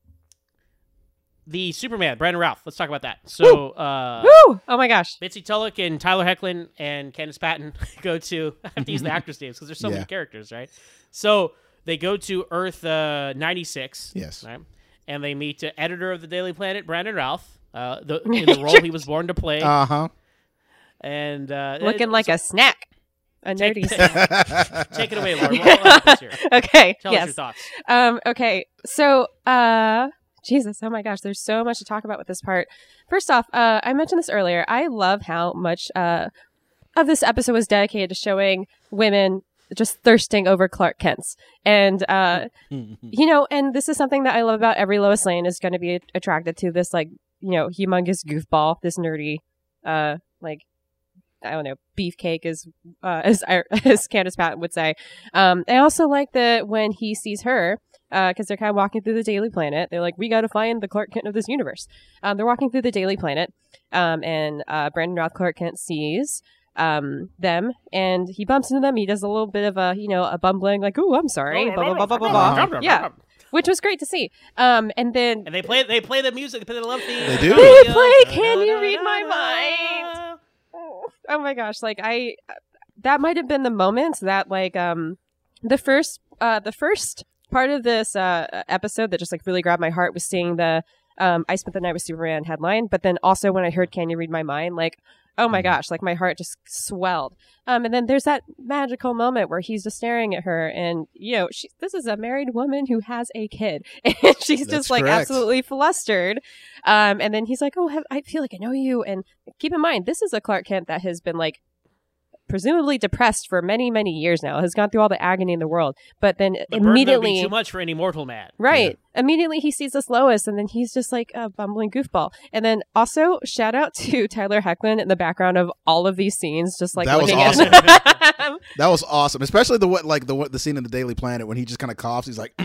the Superman, Brandon Routh. Let's talk about that. So uh, Woo! Oh my gosh. Mitzi Tulloch and Tyler Hoechlin and Candice Patton go to. I have to use the actors' names because there's so Yeah. many characters, right? So they go to Earth uh, ninety-six. Yes. Right? And they meet uh, editor of the Daily Planet, Brandon Routh, uh, the, in the role he was born to play. Uh huh. and uh, Looking it- like a snack. A Take- nerdy snack. Take it away, Lauren. We're all on this here. Okay. Tell us yes. your thoughts. Um, okay, so uh, Jesus, oh my gosh, there's so much to talk about with this part. First off, uh, I mentioned this earlier. I love how much uh, of this episode was dedicated to showing women just thirsting over Clark Kent's, and uh, you know, and this is something that I love about every Lois Lane is going to be attracted to this, like, you know, humongous goofball, this nerdy, uh, like. I don't know, beefcake, as uh, as as Candice Patton would say. Um, I also like that when he sees her, because uh, they're kind of walking through the Daily Planet. They're like, we got to find the Clark Kent of this universe. Um, they're walking through the Daily Planet, um, and uh, Brandon Routh Clark Kent sees um, them, and he bumps into them. He does a little bit of a, you know, a bumbling, like, "Ooh, I'm sorry," blah blah blah blah blah blah. Yeah, which was great to see. Um, and then And they play they play the music, they play the love theme. They do. They play Can You Read My Mind? Oh my gosh, like I that might have been the moment that like um the first uh the first part of this uh episode that just like really grabbed my heart was seeing the um I Spent the Night with Superman headline, but then also when I heard Can You Read My Mind, like, oh my gosh, like my heart just swelled. Um and then there's that magical moment where he's just staring at her, and you know, she this is a married woman who has a kid, and she's That's just like correct. absolutely flustered. Um and then he's like, oh, have, I feel like I know you. And keep in mind, this is a Clark Kent that has been like presumably depressed for many many years now, has gone through all the agony in the world, but then The burden would immediately be too much for any mortal man. right immediately he sees this Lois, and then he's just like a bumbling goofball. And then also shout out to Tyler Hoechlin in the background of all of these scenes, just like That was looking awesome. at them. That was awesome, especially the what like the what the scene in the Daily Planet when he just kind of coughs. He's like,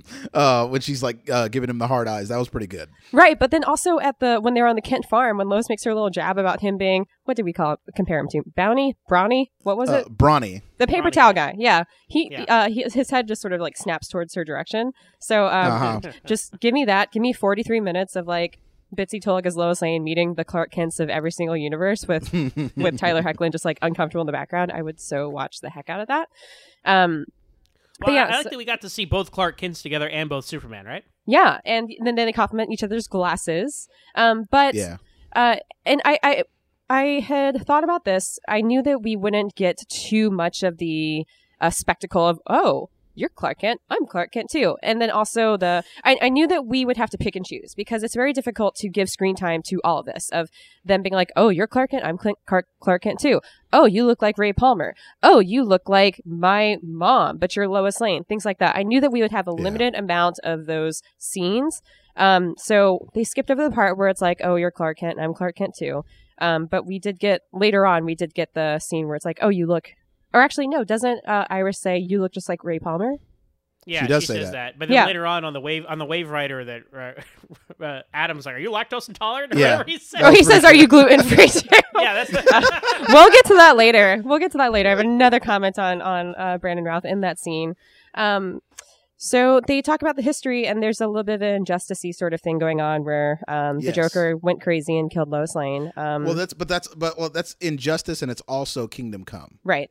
uh, when she's like uh, giving him the hard eyes. That was pretty good. Right, but then also at the when they're on the Kent farm, when Lois makes her little jab about him being, what did we call it, compare him to, Bounty, Brawny, what was Uh, it, Brawny. the paper Brawny towel guy. guy. Yeah, he, Yeah. Uh, he his head just sort of like snaps towards her direction. So um, Uh-huh. just give me that. Give me forty-three minutes of like Bitsy Tulloch as Lois Lane meeting the Clark Kents of every single universe with with Tyler Hoechlin just like uncomfortable in the background. I would so watch the heck out of that. Um, Well, but yeah, I, I like so- that we got to see both Clark Kents together and both Superman, right? yeah, and then they compliment each other's glasses. Um, but Yeah. uh, and I, I I had thought about this. I knew that we wouldn't get too much of the uh, spectacle of oh. You're Clark Kent. I'm Clark Kent too. And then also the, I, I knew that we would have to pick and choose because it's very difficult to give screen time to all of this of them being like, oh, you're Clark Kent. I'm Cl- Clark, Clark Kent too. Oh, you look like Ray Palmer. Oh, you look like my mom, but you're Lois Lane. Things like that. I knew that we would have a Yeah. limited amount of those scenes. Um, so they skipped over the part where it's like, oh, you're Clark Kent and I'm Clark Kent too. Um, but we did get later on, we did get the scene where it's like, oh, you look, or actually, no, doesn't uh, Iris say you look just like Ray Palmer? Yeah, She does say says that. that. But then Yeah. later on on the wave on the wave rider that uh, uh, Adam's like, "Are you lactose intolerant?" Or Yeah. whatever he said. Oh, he says, are you gluten free too? yeah, that's the- We'll get to that later. We'll get to that later. I have another comment on on uh, Brandon Routh in that scene. Um, so they talk about the history, and there's a little bit of an injustice-y sort of thing going on where um, the Yes. Joker went crazy and killed Lois Lane. Um, Well, that's but that's but well, that's injustice, and it's also Kingdom Come. right.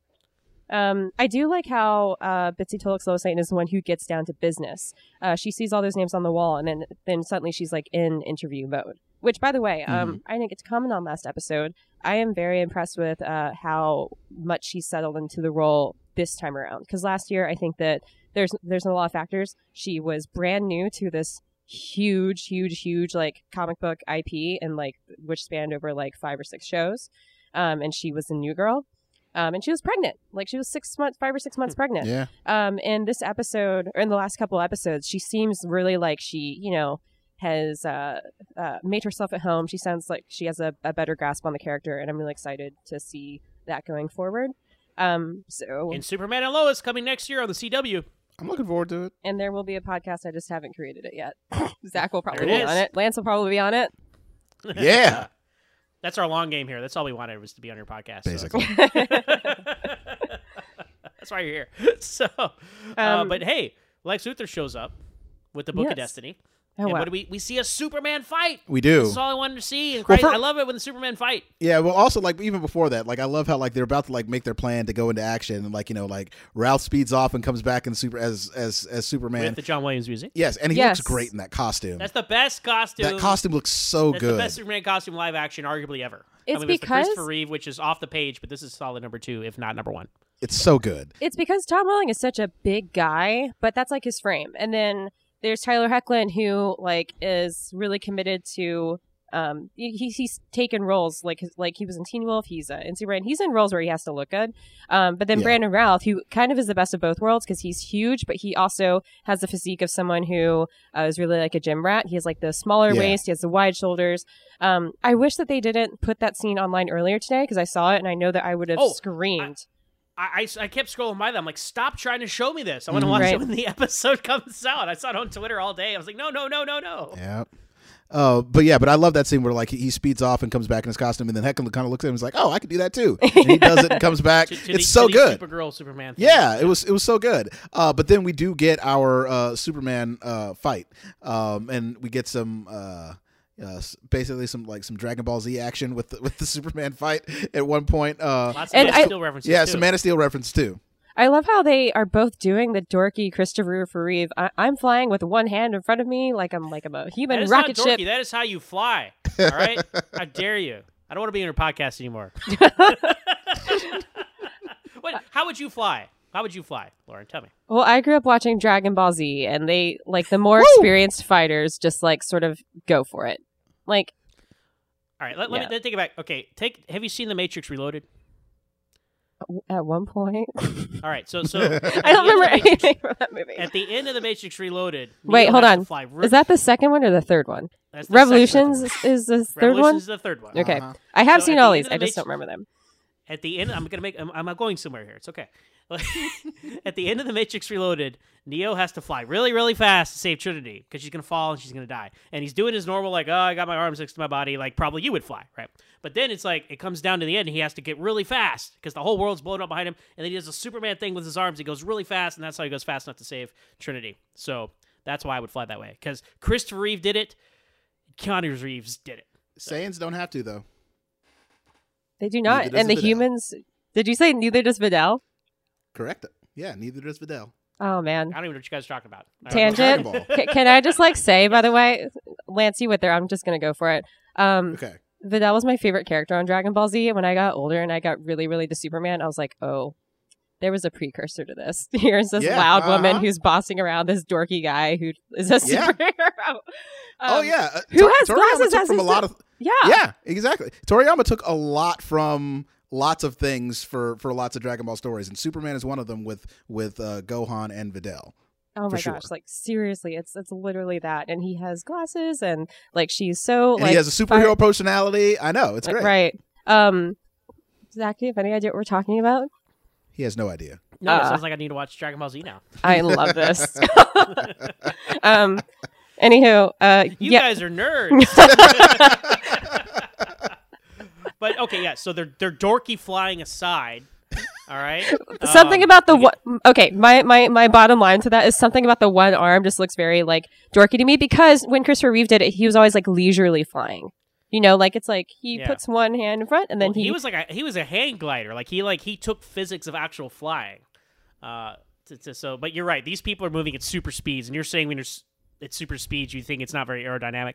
Um, I do like how uh, Bitsy Tulloch's Lois Lane is the one who gets down to business. Uh, she sees all those names on the wall, and then then suddenly she's like in interview mode. Which, by the way, um, I didn't get to comment on last episode. I am very impressed with uh, how much she settled into the role this time around. Because last year, I think that there's there's a lot of factors. She was brand new to this huge, huge, huge like comic book I P, and like which spanned over like five or six shows. Um, and she was the new girl. Um, and she was pregnant. Like she was six months, five or six months pregnant. Yeah. Um, in this episode, or in the last couple episodes, she seems really like she, you know, has uh, uh, made herself at home. She sounds like she has a, a better grasp on the character, and I'm really excited to see that going forward. Um, so, and Superman and Lois coming next year on the C W. I'm looking forward to it. and there will be a podcast. I just haven't created it yet. Zach will probably There it be is. on it. Lance will probably be on it. Yeah. That's our long game here. That's all we wanted was to be on your podcast. so- Basically. That's why you're here. So, uh, Um, but hey, Lex Luthor shows up with the Book Yes. of Destiny. Oh, and wow. what do we we see a Superman fight? We do. This is all I wanted to see. And Well, Christ, for- I love it when the Superman fight. Yeah, well, also like even before that, like I love how like they're about to like make their plan to go into action, and like you know like Ralph speeds off and comes back in super as as as Superman. With the John Williams music. Yes, and he Yes. looks great in that costume. That's the best costume. that costume looks so That's good. the best Superman costume live action, arguably ever. It's I mean, there's the because- Christopher Reeve, which is off the page, but this is solid number two, if not number one. It's so good. It's because Tom Welling is such a big guy, but that's like his frame. And then there's Tyler Hoechlin, who like is really committed to. Um, he, he's taken roles like his, like he was in Teen Wolf. He's uh, in Superman. He's in roles where he has to look good. Um, but then Yeah. Brandon Routh, who kind of is the best of both worlds because he's huge, but he also has the physique of someone who uh, is really like a gym rat. He has like the smaller Yeah. waist. He has the wide shoulders. Um, I wish that they didn't put that scene online earlier today because I saw it and I know that I would have Oh, screamed. I, I, I kept scrolling by them. I'm like, stop trying to show me this. I want to watch Right. it when the episode comes out. I saw it on Twitter all day. I was like, no, no, no, no, no. Yeah. Uh, but yeah, but I love that scene where like he, he speeds off and comes back in his costume, and then Hecklin kind of looks at him and is like, "Oh, I could do that too." And he does it and comes back. To- to it's the- so to the good. Supergirl, Superman. Thing. Yeah, it was it was so good. Uh, but then we do get our uh, Superman uh, fight, um, and we get some uh, uh, s- basically some like some Dragon Ball Z action with the, with the Superman fight at one point. Uh, Lots of And Man I- of Steel references. yeah, too. some Man of Steel reference too. I love how they are both doing the dorky Christopher Reeve. I- I'm flying with one hand in front of me, like I'm like I'm a That human is rocket not dorky. ship. That is how you fly. All right? How dare you? I don't want to be in your podcast anymore. what? How would you fly? How would you fly, Lauren? Tell me. Well, I grew up watching Dragon Ball Z, and they like the more experienced fighters just like sort of go for it. Like, All right, let, let Yeah. me let me take it back. Okay, take. Have you seen The Matrix Reloaded? at one point, All right, so so I don't remember anything from that movie. At the end of The Matrix Reloaded, Wait, Neo hold has to on. fly re- Is that the second one or the third one? that's the Revolutions second is, is the one. third one. Revolutions is the third one. Okay, Uh-huh. I have So seen at all the these. end I of the just don't Matrix- remember them. At the end, I'm gonna make. I'm, I'm going somewhere here. It's okay. At the end of The Matrix Reloaded, Neo has to fly really, really fast to save Trinity because she's gonna fall and she's gonna die. And he's doing his normal, like, oh, I got my arms next to my body, like probably you would fly, right? But then it's like it comes down to the end, and he has to get really fast because the whole world's blown up behind him, and then he does a Superman thing with his arms. He goes really fast, and that's how he goes fast enough to save Trinity. So that's why I would fly that way because Christopher Reeve did it. Keanu Reeves did it. Saiyans don't have to though. They do not. Neither does And the Videl. humans. Did you say neither does Videl? Correct. Yeah, neither does Videl. Oh man. I don't even know what you guys are talking about. I don't know. Tangent. Dragon Ball. C- can I just like say, by the way, Lance, you went there. I'm just gonna go for it. Um, Okay. Videl was my favorite character on Dragon Ball Z. When I got older and I got really, really to Superman, I was like, oh, there was a precursor to this. Here's this Yeah, loud woman uh-huh. who's bossing around this dorky guy who is a Yeah. superhero. oh Um, yeah. Uh, who Tor- has Toriyama glasses took as from a his lot of Yeah. Yeah, exactly. Toriyama took a lot from lots of things for, for lots of Dragon Ball stories, and Superman is one of them with with uh, Gohan and Videl. Oh my For sure. gosh! Like seriously, it's it's literally that, and he has glasses, and like she's so And like he has a superhero personality. I know, it's fire- great. right? Um, Zach, do you have any idea what we're talking about? He has no idea. No, it Uh, sounds like I need to watch Dragon Ball Z now. I love this. um, anywho, uh, You yeah, guys are nerds. But okay, yeah. So they're they're dorky flying aside. All right. something Um, about the one. Okay, my, my my bottom line to that is something about the one arm just looks very like dorky to me because when Christopher Reeve did it, he was always like leisurely flying. You know, like it's like he Yeah. puts one hand in front and then well, he, he was like a he was a hang glider. Like he like he took physics of actual flying. Uh, to, to, so but you're right. These people are moving at super speeds, and you're saying when you're s- at super speeds, you think it's not very aerodynamic.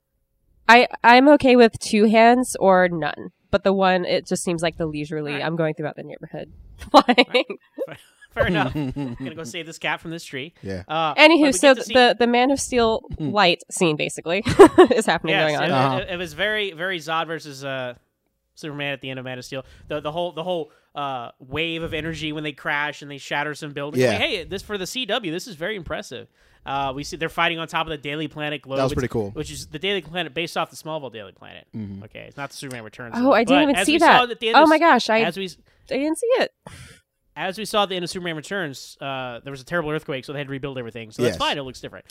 I I'm okay with two hands or none, but the one it just seems like the leisurely. Alright. I'm going throughout the neighborhood flying. Fair enough. I'm gonna go save this cat from this tree. Yeah. Uh, but Anywho, we so get to see- the the Man of Steel light scene basically is happening yes, going on. it, Uh-huh. it, it was very very Zod versus uh, Superman at the end of Man of Steel. The the whole the whole uh, wave of energy when they crash and they shatter some buildings. Yeah. Like, hey, this for the C W. This is very impressive. Uh, we see they're fighting on top of the Daily Planet globe. That was It's- pretty cool. Which is the Daily Planet based off the Smallville Daily Planet. Okay, it's not the Superman Returns. Oh, one. I didn't But even as see we that. saw at the end Oh of- my gosh, I As we I didn't see it. as we saw at the end of Superman Returns, uh, there was a terrible earthquake, so they had to rebuild everything. So that's Yes. fine. It looks different.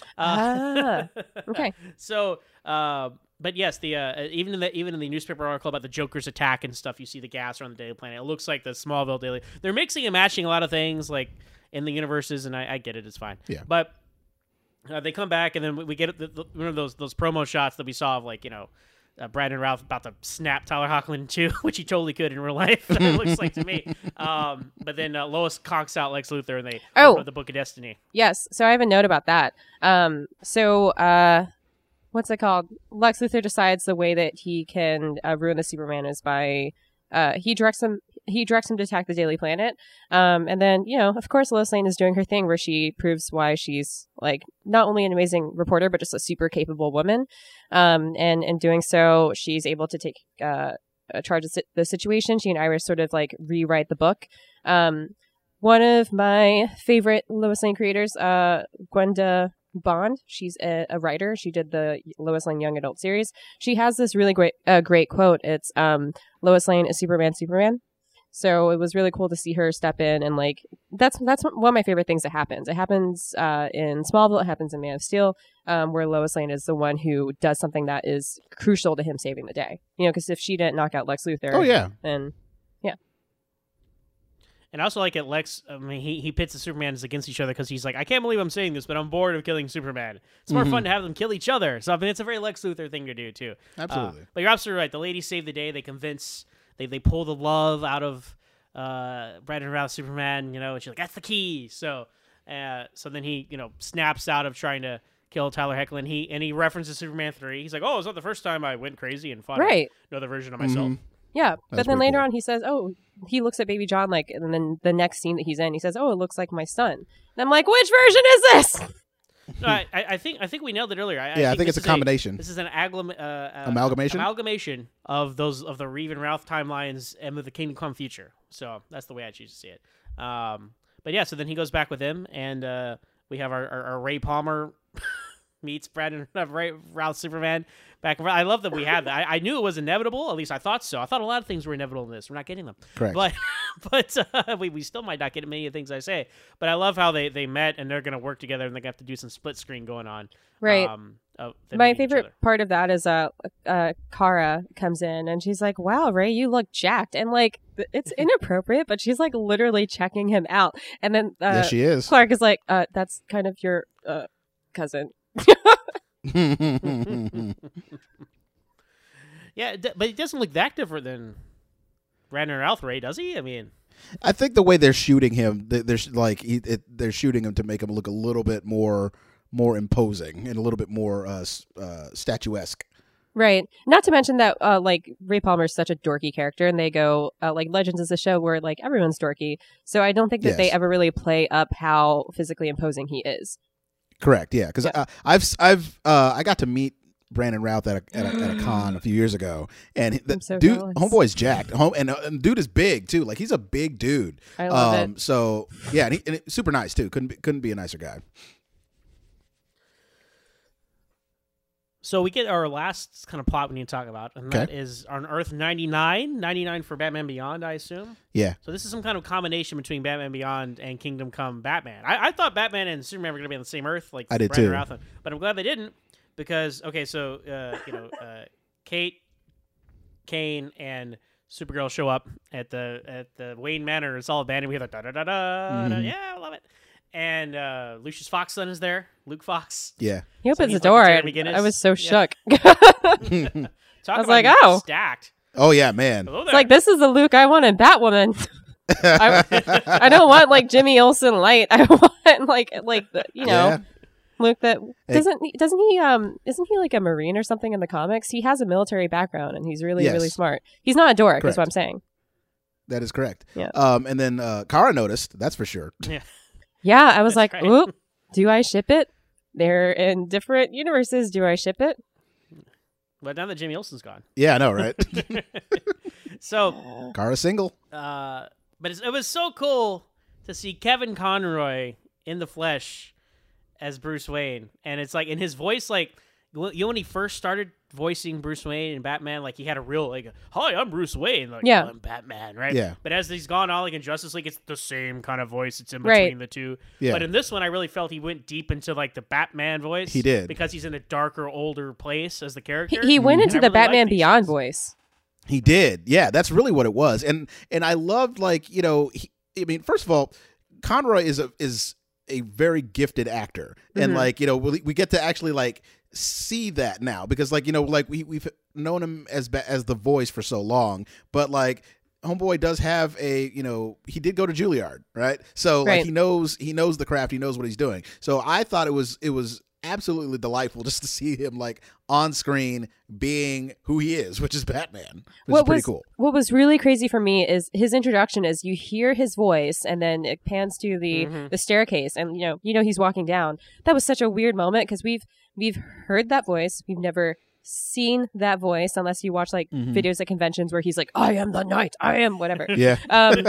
Uh, Ah, okay. So, uh, but yes, the uh, even in the even in the newspaper article about the Joker's attack and stuff, you see the gas around the Daily Planet. It looks like the Smallville Daily. They're mixing and matching a lot of things, like in the universes, and I, I get it. It's fine. Yeah. But uh, they come back, and then we, we get the, the, one of those those promo shots that we saw of like you know. Uh, Brandon Routh about to snap Tyler Hoechlin too, which he totally could in real life. It looks like to me. Um, but then uh, Lois conks out Lex Luthor, and they Oh. open up the Book of Destiny. Yes. So I have a note about that. Um, so, uh, what's it called? Lex Luthor decides the way that he can uh, ruin the Superman is by uh, he directs him. He directs him to attack the Daily Planet. Um, and then, you know, of course, Lois Lane is doing her thing where she proves why she's like not only an amazing reporter, but just a super capable woman. Um, and in doing so, she's able to take uh, a charge of si- the situation. She and Iris sort of like rewrite the book. Um, one of my favorite Lois Lane creators, uh, Gwenda Bond. She's a, a writer. She did the Lois Lane Young Adult series. She has this really great, uh, great quote. It's um, Lois Lane is Superman, Superman. So it was really cool to see her step in and like that's that's one of my favorite things that happens. It happens uh, in Smallville. It happens in Man of Steel, um, where Lois Lane is the one who does something that is crucial to him saving the day. You know, because if she didn't knock out Lex Luthor, Oh yeah. then And I also like it, Lex, I mean, he, he pits the Supermans against each other because he's like, I can't believe I'm saying this, but I'm bored of killing Superman. It's more Mhm. fun to have them kill each other. So, I mean, it's a very Lex Luthor thing to do, too. Uh, Absolutely. but you're absolutely right. The ladies save the day. They convince, they, they pull the love out of uh, Brandon Routh Superman, you know, and she's like, that's the key. So, uh, so then he, you know, snaps out of trying to kill Tyler Hoechlin. He, and he references Superman three. He's like, oh, it's not the first time I went crazy and fought right. another version of myself. Mhm. Yeah, but That's then pretty later cool. on he says, "Oh," he looks at Baby John like, and then the next scene that he's in, he says, "Oh, it looks like my son." And I'm like, "Which version is this?" No, I, I I think I think we nailed it earlier. I, Yeah, I think this it's a is combination. this is an aglam- uh, uh, Amalgamation? amalgamation of those of the Reeve and Ralph timelines and of the Kingdom Come future. So that's the way I choose to see it. Um, but yeah, so then he goes back with him, and uh, we have our, our, our Ray Palmer meets Brandon uh, Ray, Ralph Superman back. and forth. I love that we had that. I, I knew it was inevitable. At least I thought so. I thought a lot of things were inevitable in this. We're not getting them. Correct. But but uh, we, we still might not get many of the things I say. But I love how they, they met and they're going to work together and they're going to have to do some split screen going on. Right. Um, of them My meeting each favorite other. part of that is uh, uh, Kara comes in and she's like, "Wow, Ray, you look jacked," and like th- it's inappropriate, but she's like literally checking him out. And then uh, yes, she is. Clark is like, uh, "That's kind of your uh, cousin." Yeah, d- but he doesn't look that different than Brandon Routh, does he? I mean, I think the way they're shooting him, they- they're sh- like he, it, they're shooting him to make him look a little bit more more imposing and a little bit more uh, s- uh, statuesque. Right. Not to mention that, uh, like, Ray Palmer is such a dorky character, and they go, uh, like, Legends is a show where, like, everyone's dorky. So I don't think that Yes. they ever really play up how physically imposing he is. Correct. Yeah, because Yeah. I've I've uh, I got to meet Brandon Routh at a, at a at a con a few years ago, and the I'm so dude, jealous. homeboy's jacked, home and, uh, and dude is big too. Like he's a big dude. I love um, it. So yeah, and, he, and he- super nice too. Couldn't be, couldn't be a nicer guy. so we get our last kind of plot we need to talk about, and that Okay. is on Earth ninety-nine, ninety-nine for Batman Beyond, I assume. Yeah. So this is some kind of combination between Batman Beyond and Kingdom Come Batman. I, I thought Batman and Superman were going to be on the same Earth, like I did Brandon too. Routh, but I'm glad they didn't because okay, so uh, you know, uh, Kate, Kane, and Supergirl show up at the at the Wayne Manor. It's all abandoned. We hear the da da da da. da. Mhm. Yeah, I love it. And uh, Lucius Fox's son is there. Luke Fox. Yeah. He So opens he's the like door, the and Jeremy Guinness. I was so Yeah. shook. Talk I was about like, being oh. stacked. Oh yeah, man. Hello It's there. like, this is the Luke I want in Batwoman. I, I don't want, like, Jimmy Olsen light. I want, like, like the, you know, Yeah. Luke that Hey. doesn't he- doesn't he um isn't he like a Marine or something in the comics? He has a military background and he's really Yes. really smart. He's not a dork, Correct. is what I'm saying. That is correct. Yeah. Um, and then uh, Kara noticed. That's for sure. yeah. Yeah, I was That's like, right. oop, do I ship it? They're in different universes. Do I ship it? But now that Jimmy Olsen's gone. Yeah, I know, right? So, Kara single. uh, but it's, it was so cool to see Kevin Conroy in the flesh as Bruce Wayne. And it's like, in his voice, like, you know, when he first started voicing Bruce Wayne in Batman, like, he had a real, like, hi, I'm Bruce Wayne. Like, Yeah. I'm Batman, right? Yeah. But as he's gone on, like, in Justice League, it's the same kind of voice. It's in Right. between the two. Yeah. But in this one, I really felt he went deep into, like, the Batman voice. He did. Because he's in a darker, older place as the He, character. he went And into I the really liked Batman these Beyond scenes. voice. He did. Yeah, that's really what it was. And and I loved, like, you know, he, I mean, first of all, Conroy is a is a very gifted actor. And Mhm. like, you know, we, we get to actually like see that now because like, you know, like we we've known him as ba- as the voice for so long, but like Homeboy does have a, you know, he did go to Juilliard, right? So like Right. he knows he knows the craft, he knows what he's doing. So I thought it was it was absolutely delightful just to see him like on screen being who he is, which is Batman, which is pretty was, cool. What was really crazy for me is his introduction is you hear his voice and then it pans to the, Mhm. the staircase and you know you know he's walking down. That was such a weird moment because we've we've heard that voice. We've never seen that voice unless you watch like Mhm. videos at conventions where he's like, I am the knight, I am whatever. Yeah. Um,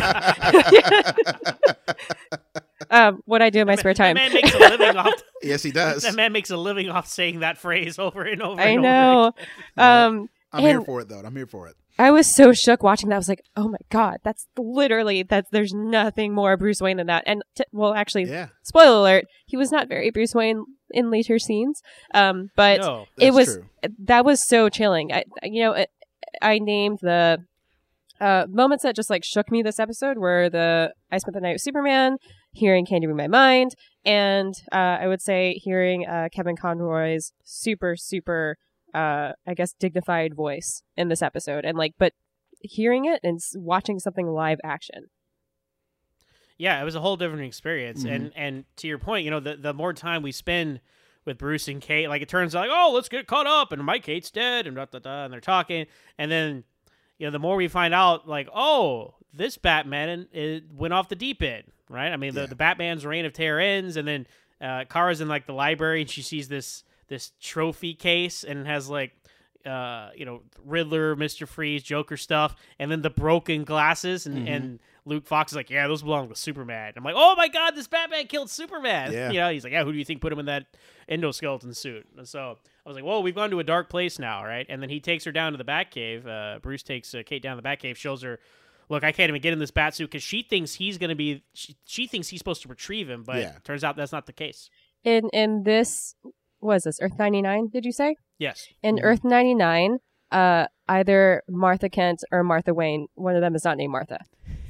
um, what I do in my spare That time. man makes a living off. Yes, he does. That man makes a living off saying that phrase over and over. I and know. Over again. Um, I'm here and- for it, though. I'm here for it. I was so shook watching that. I was like, "Oh my god, that's literally that's there's nothing more Bruce Wayne than that." And t- well, actually, Yeah, spoiler alert, he was not very Bruce Wayne in later scenes. Um, but No. it that's was true. that was so chilling. I, you know, it, I named the uh, moments that just like shook me this episode were the I spent the night with Superman, hearing "Candy Read My Mind," and uh, I would say hearing uh, Kevin Conroy's super super. uh I guess dignified voice in this episode and like but hearing it and s- watching something live action. Yeah, it was a whole different experience. Mhm. And and to your point, you know, the the more time we spend with Bruce and Kate, like it turns out, like, oh, let's get caught up, and my Kate's dead, and da da da, and they're talking, and then you know, the more we find out, like, oh, this Batman it went off the deep end, right? I mean, the Yeah. the Batman's reign of terror ends, and then uh, Kara's in like the library, and she sees this this trophy case, and it has like. Uh, you know, Riddler, Mister Freeze, Joker stuff, and then the broken glasses, and, Mhm. and Luke Fox is like, yeah, those belong to Superman. I'm like, oh my god, this Batman killed Superman. Yeah. You know, he's like, yeah, who do you think put him in that endoskeleton suit? And so I was like, whoa, we've gone to a dark place now, right? And then he takes her down to the Batcave. Uh, Bruce takes uh, Kate down to the Batcave, shows her, look, I can't even get in this bat suit because she thinks he's going to be, she, she thinks he's supposed to retrieve him, but Yeah. turns out that's not the case. In in this what is this Earth ninety-nine? Did you say Yes. in Mhm. Earth ninety-nine? Uh, either Martha Kent or Martha Wayne. One of them is not named Martha.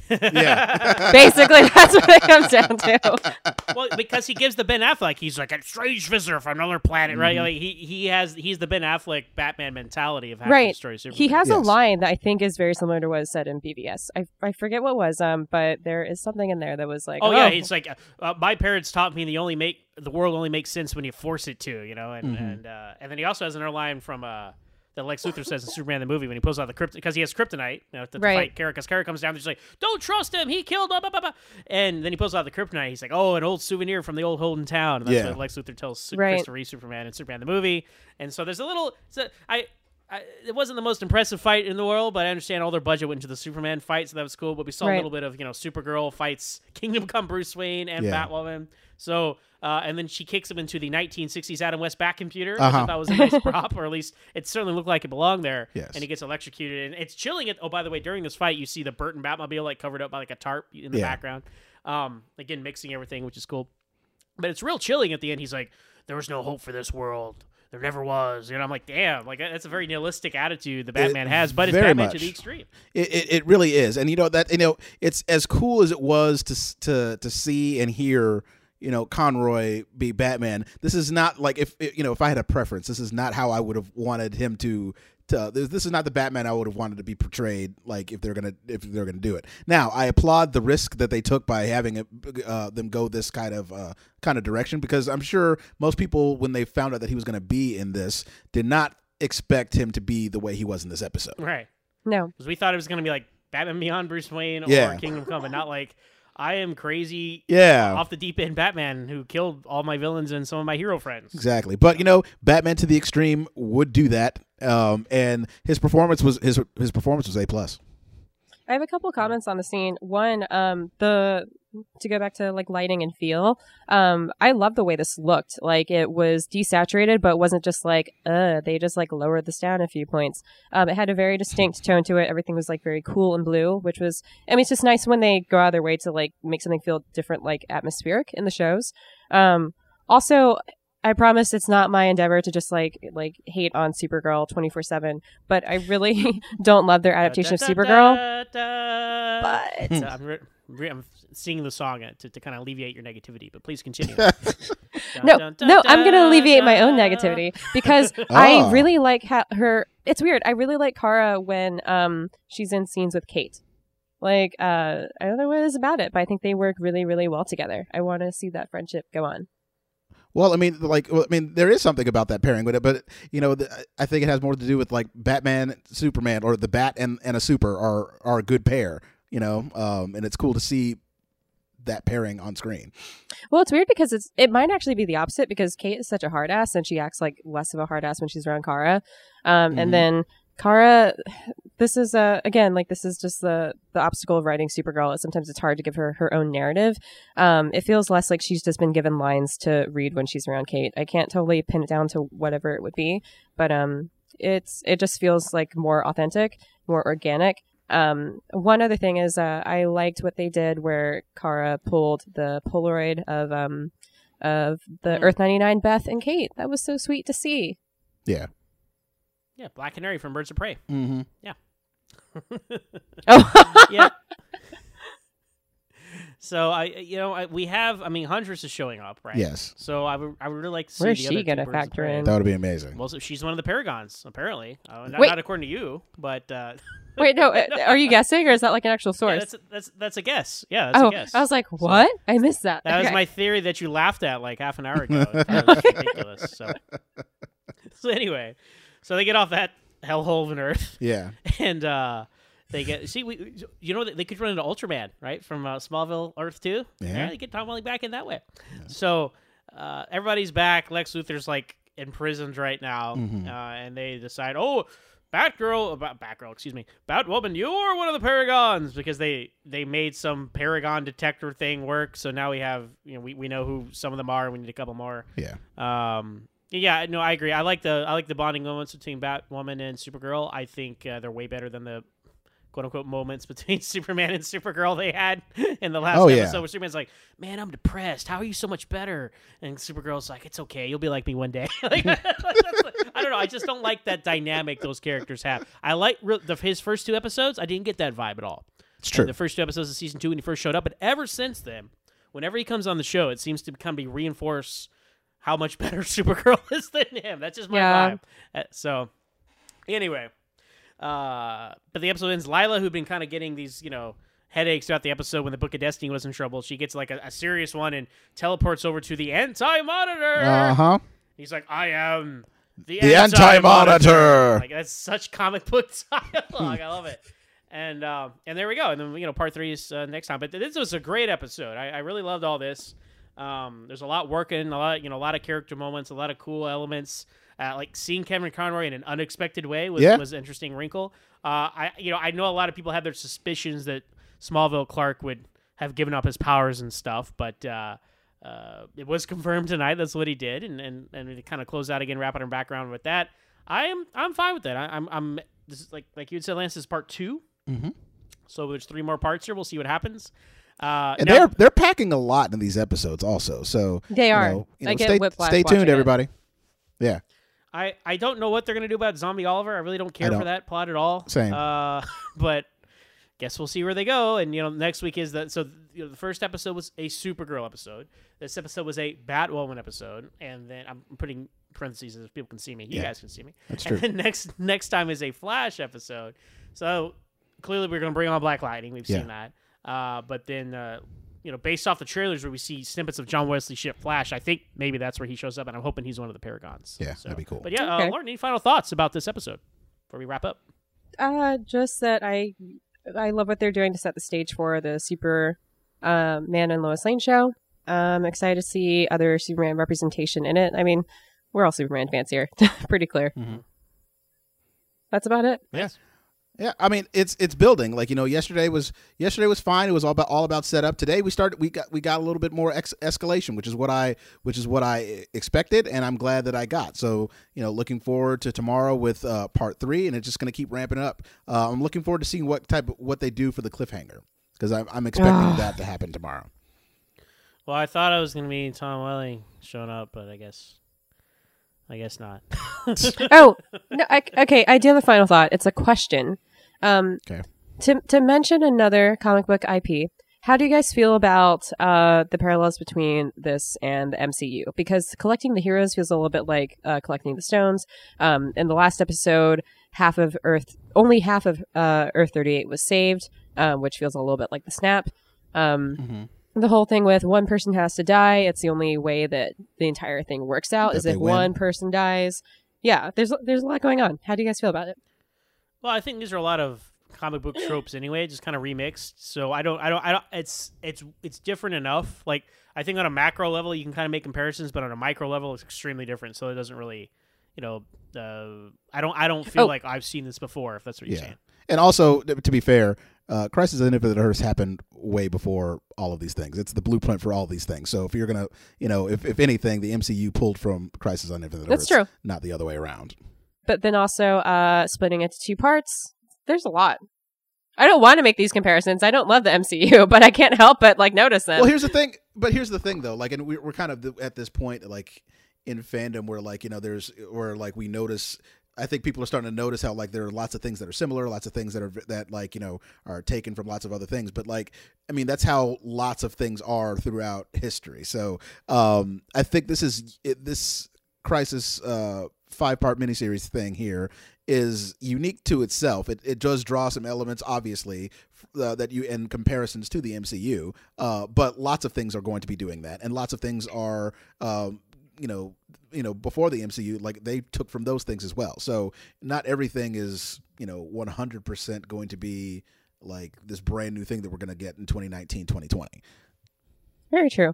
Yeah. Basically, that's what it comes down to. Well, because he gives the Ben Affleck, he's like a strange visitor from another planet, right? Mm-hmm. Like he he has he's the Ben Affleck Batman mentality of having Right. to destroy Superman. He has a Yes. line that I think is very similar to what is said in B V S. I, I forget what was, um, but there is something in there that was like, Oh, yeah, it's like uh, uh, my parents taught me the only make the world only makes sense when you force it to, you know, and Mm-hmm. and uh, and then he also has another line from uh, that Lex Luthor says in Superman the movie when he pulls out the kryptonite because he has kryptonite, you know, to, to Right. fight Kara. Because Kara comes down, and she's like, "Don't trust him. He killed blah blah blah blah." And then he pulls out the kryptonite. He's like, "Oh, an old souvenir from the old Holden town." And that's Yeah. what Lex Luthor tells Su- Right. Christopher Reeve Superman in Superman the movie. And so there's a little. So I. I, it wasn't the most impressive fight in the world, but I understand all their budget went into the Superman fight, so that was cool. But we saw a Right. little bit of, you know, Supergirl fights Kingdom Come Bruce Wayne and Yeah. Batwoman. So, uh, and then she kicks him into the nineteen sixties Adam West Bat computer, which I Uh-huh. thought was a nice prop, or at least it certainly looked like it belonged there. Yes. And he gets electrocuted, and it's chilling. It. Oh, by the way, during this fight, you see the Burton Batmobile like covered up by like a tarp in the Yeah. background. Um, again, mixing everything, which is cool. But it's real chilling at the end. He's like, "There was no hope for this world. There never was." You know, I'm like, damn, like that's a very nihilistic attitude the Batman It- has, but it's very Batman much. to the extreme. It, it it really is, and you know that you know it's as cool as it was to s- to to see and hear, you know, Conroy be Batman. This is not like if you know if I had a preference. This is not how I would have wanted him to. To, this this is not the Batman I would have wanted to be portrayed. Like if they're gonna if they're gonna do it. Now I applaud the risk that they took by having it, uh, them go this kind of uh, kind of direction, because I'm sure most people when they found out that he was gonna be in this did not expect him to be the way he was in this episode. Right. no. Because we thought it was going to be like Batman Beyond Bruce Wayne or Yeah. Kingdom Come, but not like I am crazy Yeah. off the deep end Batman who killed all my villains and some of my hero friends. Exactly, but you know, Batman to the extreme would do that, um, and his performance was his his performance was A plus. I have a couple comments on the scene. One, um, the to go back to like lighting and feel. Um, I love the way this looked. Like it was desaturated, but it wasn't just like, uh, they just like lowered this down a few points. Um, it had a very distinct tone to it. Everything was like very cool and blue, which was, I mean, it's just nice when they go out of their way to like make something feel different, like atmospheric in the shows. Um, also, I promise it's not my endeavor to just like like hate on Supergirl twenty-four seven, but I really don't love their adaptation of Supergirl. But So I'm, re- re- I'm singing the song uh, to, to kind of alleviate your negativity, but please continue. no, no, I'm going to alleviate my own negativity because I Oh. really like how her. It's weird. I really like Kara when um she's in scenes with Kate. Like uh, I don't know what it is about it, but I think they work really, really well together. I want to see that friendship go on. Well, I mean, like, well, I mean, there is something about that pairing with it, but you know, the, I think it has more to do with like Batman, Superman, or the Bat and, and a Super are are a good pair. You know, um, and it's cool to see that pairing on screen. Well, it's weird because it's it might actually be the opposite because Kate is such a hard ass and she acts like less of a hard ass when she's around Kara. Um, Mhm. And then Kara, this is uh, again like this is just the the obstacle of writing Supergirl. Is sometimes it's hard to give her her own narrative. Um, it feels less like she's just been given lines to read when she's around Kate. I can't totally pin it down to whatever it would be, but um, it's it just feels like more authentic, more organic. Um, one other thing is uh, I liked what they did where Kara pulled the Polaroid of um of the Mm. Earth ninety-nine Beth and Kate. That was so sweet to see. Yeah. Yeah, Black Canary from Birds of Prey. Mm-hmm. Oh, Yeah. So I, you know, I, we have. I mean, Huntress is showing up, right? Yes. So I would, I would really like to see Where's the she other two gonna Birds of factor Prey. in? That would be amazing. Well, so she's one of the Paragons, apparently. Uh, not, Wait. not according to you, but uh, wait, no, uh, are you guessing or is that like an actual yeah, source? that's that's that's a guess. Yeah, that's Oh, a guess. I was like, what? I missed that. That was Okay. my theory that you laughed at like half an hour ago. That was ridiculous. So, so anyway, so they get off that hellhole of Earth, Yeah. and uh, they get see we you know they could run into Ultraman right from uh, Smallville Earth too. Yeah. They get Tom Welling back in that way. So uh, everybody's back. Lex Luthor's like imprisoned right now, Mhm. uh, and they decide, oh. Batgirl, about Batgirl, excuse me, Batwoman, you're one of the Paragons because they they made some Paragon detector thing work. So now we have, you know, we, we know who some of them are. We need a couple more. Yeah. Um, yeah, no, I agree. I like the I like the bonding moments between Batwoman and Supergirl. I think uh, they're way better than the quote unquote moments between Superman and Supergirl they had in the last Oh, yeah. episode. Where Superman's like, "Man, I'm depressed. How are you so much better?" And Supergirl's like, "It's okay. You'll be like me one day." Like, that's like- I don't know. I just don't like that dynamic those characters have. I like re- the, his first two episodes. I didn't get that vibe at all. It's true. And the first two episodes of season two when he first showed up, but ever since then, whenever he comes on the show, it seems to kind of be reinforce how much better Supergirl is than him. That's just my Yeah. vibe. Uh, So, anyway, uh, but the episode ends. Lila, who'd been kind of getting these, you know, headaches throughout the episode when the Book of Destiny was in trouble, she gets like a, a serious one and teleports over to the Anti-Monitor. Uh huh. He's like, I am the, The Anti-Monitor. Anti-Monitor. Like, that's such comic book dialogue. I love it. And um, and there we go. And then, you know, part three is uh, next time. But this was a great episode. I, I really loved all this. Um, there's a lot working, a lot, you know, a lot of character moments, a lot of cool elements. Uh, like seeing Kevin Conroy in an unexpected way was, Yeah. was an interesting wrinkle. Uh, I, you know, I know a lot of people have their suspicions that Smallville Clark would have given up his powers and stuff, but uh, uh, it was confirmed tonight. That's what he did, and and and it kind of closed out again, wrapping our background with that. I am I'm fine with that. I, I'm I'm this is like like you had said, Lance, this is part two. Mhm. So there's three more parts here. We'll see what happens. Uh, And now- they're they're packing a lot in these episodes, also. So They you are. know, you I know, get stay, whiplash stay watching tuned, it. everybody. Yeah. I, I don't know what they're going to do about Zombie Oliver. I really don't care don't. for that plot at all. Same. Uh, but guess we'll see where they go. And, you know, next week is that. So, you know, the first episode was a Supergirl episode. This episode was a Batwoman episode. And then I'm putting parentheses so people can see me. You Yeah. guys can see me. That's And true. then next, next time is a Flash episode. So clearly we're going to bring on Black Lightning. We've Yeah. seen that. Uh, but then, uh, you know, based off the trailers where we see snippets of John Wesley ship Flash, I think maybe that's where he shows up, and I'm hoping he's one of the Paragons. Yeah, So- that'd be cool. But yeah, uh, Okay. Lauren, any final thoughts about this episode before we wrap up? Uh, just that I I love what they're doing to set the stage for the Super uh, Man and Lois Lane show. I'm excited to see other Superman representation in it. I mean, we're all Superman fans here. Pretty clear. Mhm. That's about it. Yeah. Yeah, I mean it's it's building. Like, you know, yesterday was yesterday was fine. It was all about all about setup. Today we started we got we got a little bit more ex- escalation, which is what I which is what I expected, and I'm glad that I got. So, you know, looking forward to tomorrow with uh, part three, and it's just going to keep ramping up. Uh, I'm looking forward to seeing what type of what they do for the cliffhanger, because I'm I'm expecting that to happen tomorrow. Well, I thought I was going to be Tom Welling showing up, but I guess I guess not. Oh, no, I, okay. I do have a final thought. It's a question. Um, Okay. To to mention another comic book I P, how do you guys feel about uh, the parallels between this and the M C U? Because collecting the heroes feels a little bit like uh, collecting the stones. Um, in the last episode, half of Earth, only half of uh, Earth thirty-eight was saved, um, which feels a little bit like the snap. Um, Mm-hmm. The whole thing with one person has to die. It's the only way that the entire thing works out That is they if win. one person dies. Yeah, there's there's a lot going on. How do you guys feel about it? Well, I think these are a lot of comic book tropes anyway, just kind of remixed. So I don't, I don't, I don't. It's, it's, it's different enough. Like I think on a macro level, you can kind of make comparisons, but on a micro level, it's extremely different. So it doesn't really, you know, uh, I don't, I don't feel Oh. like I've seen this before. If that's what you're Yeah. saying. And also, to be fair, uh, Crisis on Infinite Earths happened way before all of these things. It's the blueprint for all these things. So if you're gonna, you know, if, if anything, the M C U pulled from Crisis on Infinite That's Earths, true. not the other way around. But then also uh, splitting it to two parts. There's a lot. I don't want to make these comparisons. I don't love the M C U, but I can't help but like notice them. Well, here's the thing. But here's the thing, though. Like, and we're, we're kind of at this point, like in fandom, where like you know, there's where like we notice. I think people are starting to notice how like there are lots of things that are similar, lots of things that are that like you know are taken from lots of other things. But like, I mean, that's how lots of things are throughout history. So um, I think this is it, this Crisis uh, five part miniseries thing here is unique to itself. It it does draw some elements, obviously, uh, that you in comparisons to the M C U. Uh, but lots of things are going to be doing that, and lots of things are, um, you know, you know, before the M C U, like they took from those things as well. So not everything is, you know, one hundred percent going to be like this brand new thing that we're going to get in twenty nineteen, twenty twenty. Very true.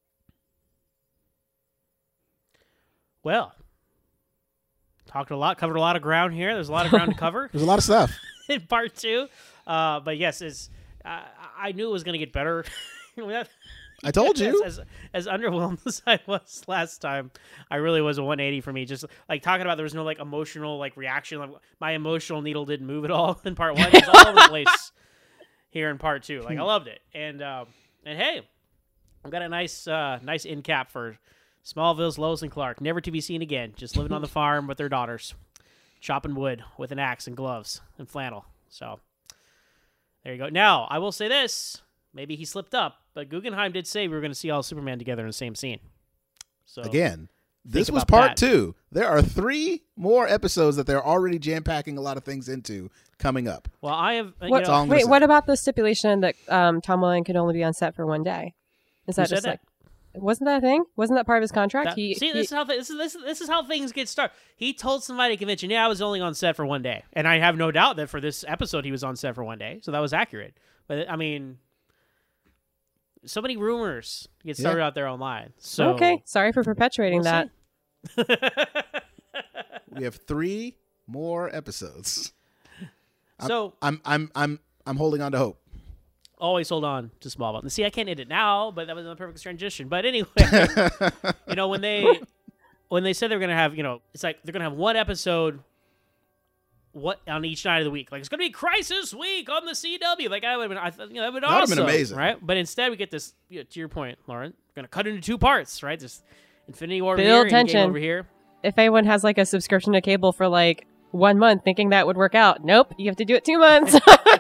Well, talked a lot, covered a lot of ground here. There's a lot of ground to cover There's a lot of stuff. in part two. Uh, but yes, it's, uh, I knew it was going to get better. I told you. As, as, as underwhelmed as I was last time, I really was a one eighty for me. Just like talking about, there was no like emotional like reaction. Like, my emotional needle didn't move at all in part one. It's all over the place here in part two. Like I loved it, and um, and hey, I've got a nice uh, nice end cap for Smallville's Lois and Clark, never to be seen again. Just living on the farm with their daughters, chopping wood with an axe and gloves and flannel. So There you go. Now, I will say this. Maybe he slipped up, but Guggenheim did say we were going to see all Superman together in the same scene. So Again, this was about part that. two. There are three more episodes that they're already jam-packing a lot of things into coming up. Well, I have. Uh, What, you know, all I'm gonna wait, say. what about the stipulation that um, Tom Welling could only be on set for one day? Is Who that said just that? like wasn't that a thing? Wasn't that part of his contract? that- he, see, he- this is how th- this is this, is- this is how things get started. He told somebody at convention, "Yeah, I was only on set for one day," and I have no doubt that for this episode he was on set for one day, so that was accurate. But I mean, so many rumors get started out there online. So okay. Sorry for perpetuating we'll that. see. We have three more episodes. So I'm I'm I'm I'm holding on to hope. always hold on to Smallville. See, I can't edit now, but that was a perfect transition. But anyway, you know, when they when they said they were gonna have, you know, it's like they're gonna have one episode what on each night of the week. Like it's gonna be Crisis Week on the C W. Like I would have been, I thought, you know, that would That would've awesome, been amazing. right? But instead, we get this. You know, to your point, Lauren, we're gonna cut into two parts, right? This Infinity War over Build here, and tension. Game over here. If anyone has like a subscription to cable for like one month, thinking that would work out, nope. You have to do it two months.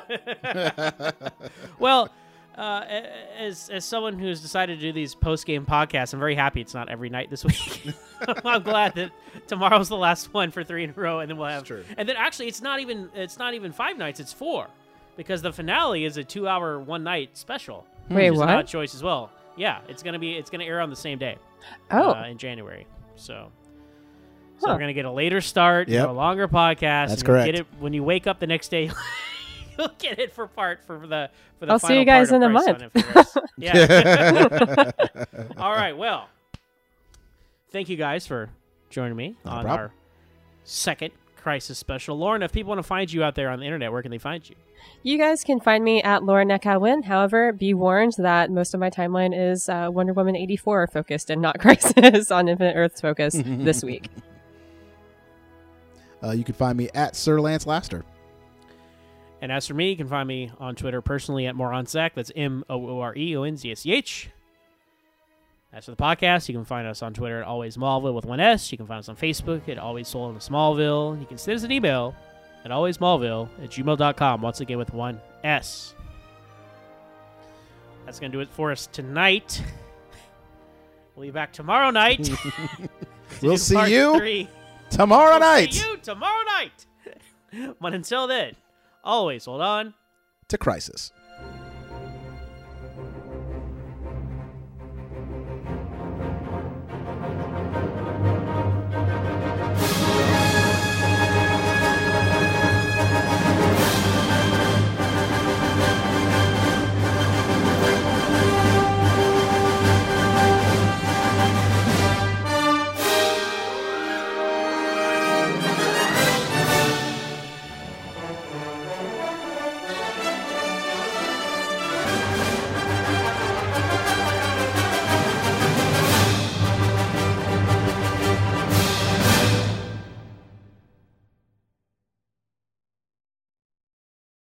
Well, uh, as as someone who's decided to do these post game podcasts, I'm very happy it's not every night this week. I'm glad that tomorrow's the last one for three in a row, and then we'll have. true. And then actually, it's not even it's not even five nights; it's four, because the finale is a two hour one night special. Wait, which is what? an odd choice as well. Yeah, it's gonna be it's gonna air on the same day. Oh. uh, in January. So. So Huh. we're gonna get a later start, you Yep. know, a longer podcast. That's and you'll correct. Get it when you wake up the next day. You'll get it for part for the for the. I'll see final you guys part in of a Crisis month. on Infinite Earths. Yeah. All right. Well, thank you guys for joining me No on problem. our second Crisis special. Lauren, if people want to find you out there on the internet, where can they find you? You guys can find me at Laura Neckowin. However, be warned that most of my timeline is uh, Wonder Woman eighty-four focused and not Crisis on Infinite Earths focused this week. Uh, you can find me at Sir Lance Laster. And as for me, you can find me on Twitter personally at MoronZach. That's M O O R E O N Z S C H. As for the podcast, you can find us on Twitter at Always Smallville with one S. You can find us on Facebook at Always Soul in Smallville. You can send us an email at alwaysmallville at gmail dot com, once again with one S. That's going to do it for us tonight. We'll be back tomorrow night. to We'll do see part you three. tomorrow We'll night. See you tomorrow night. But until then, always hold on. To Crisis.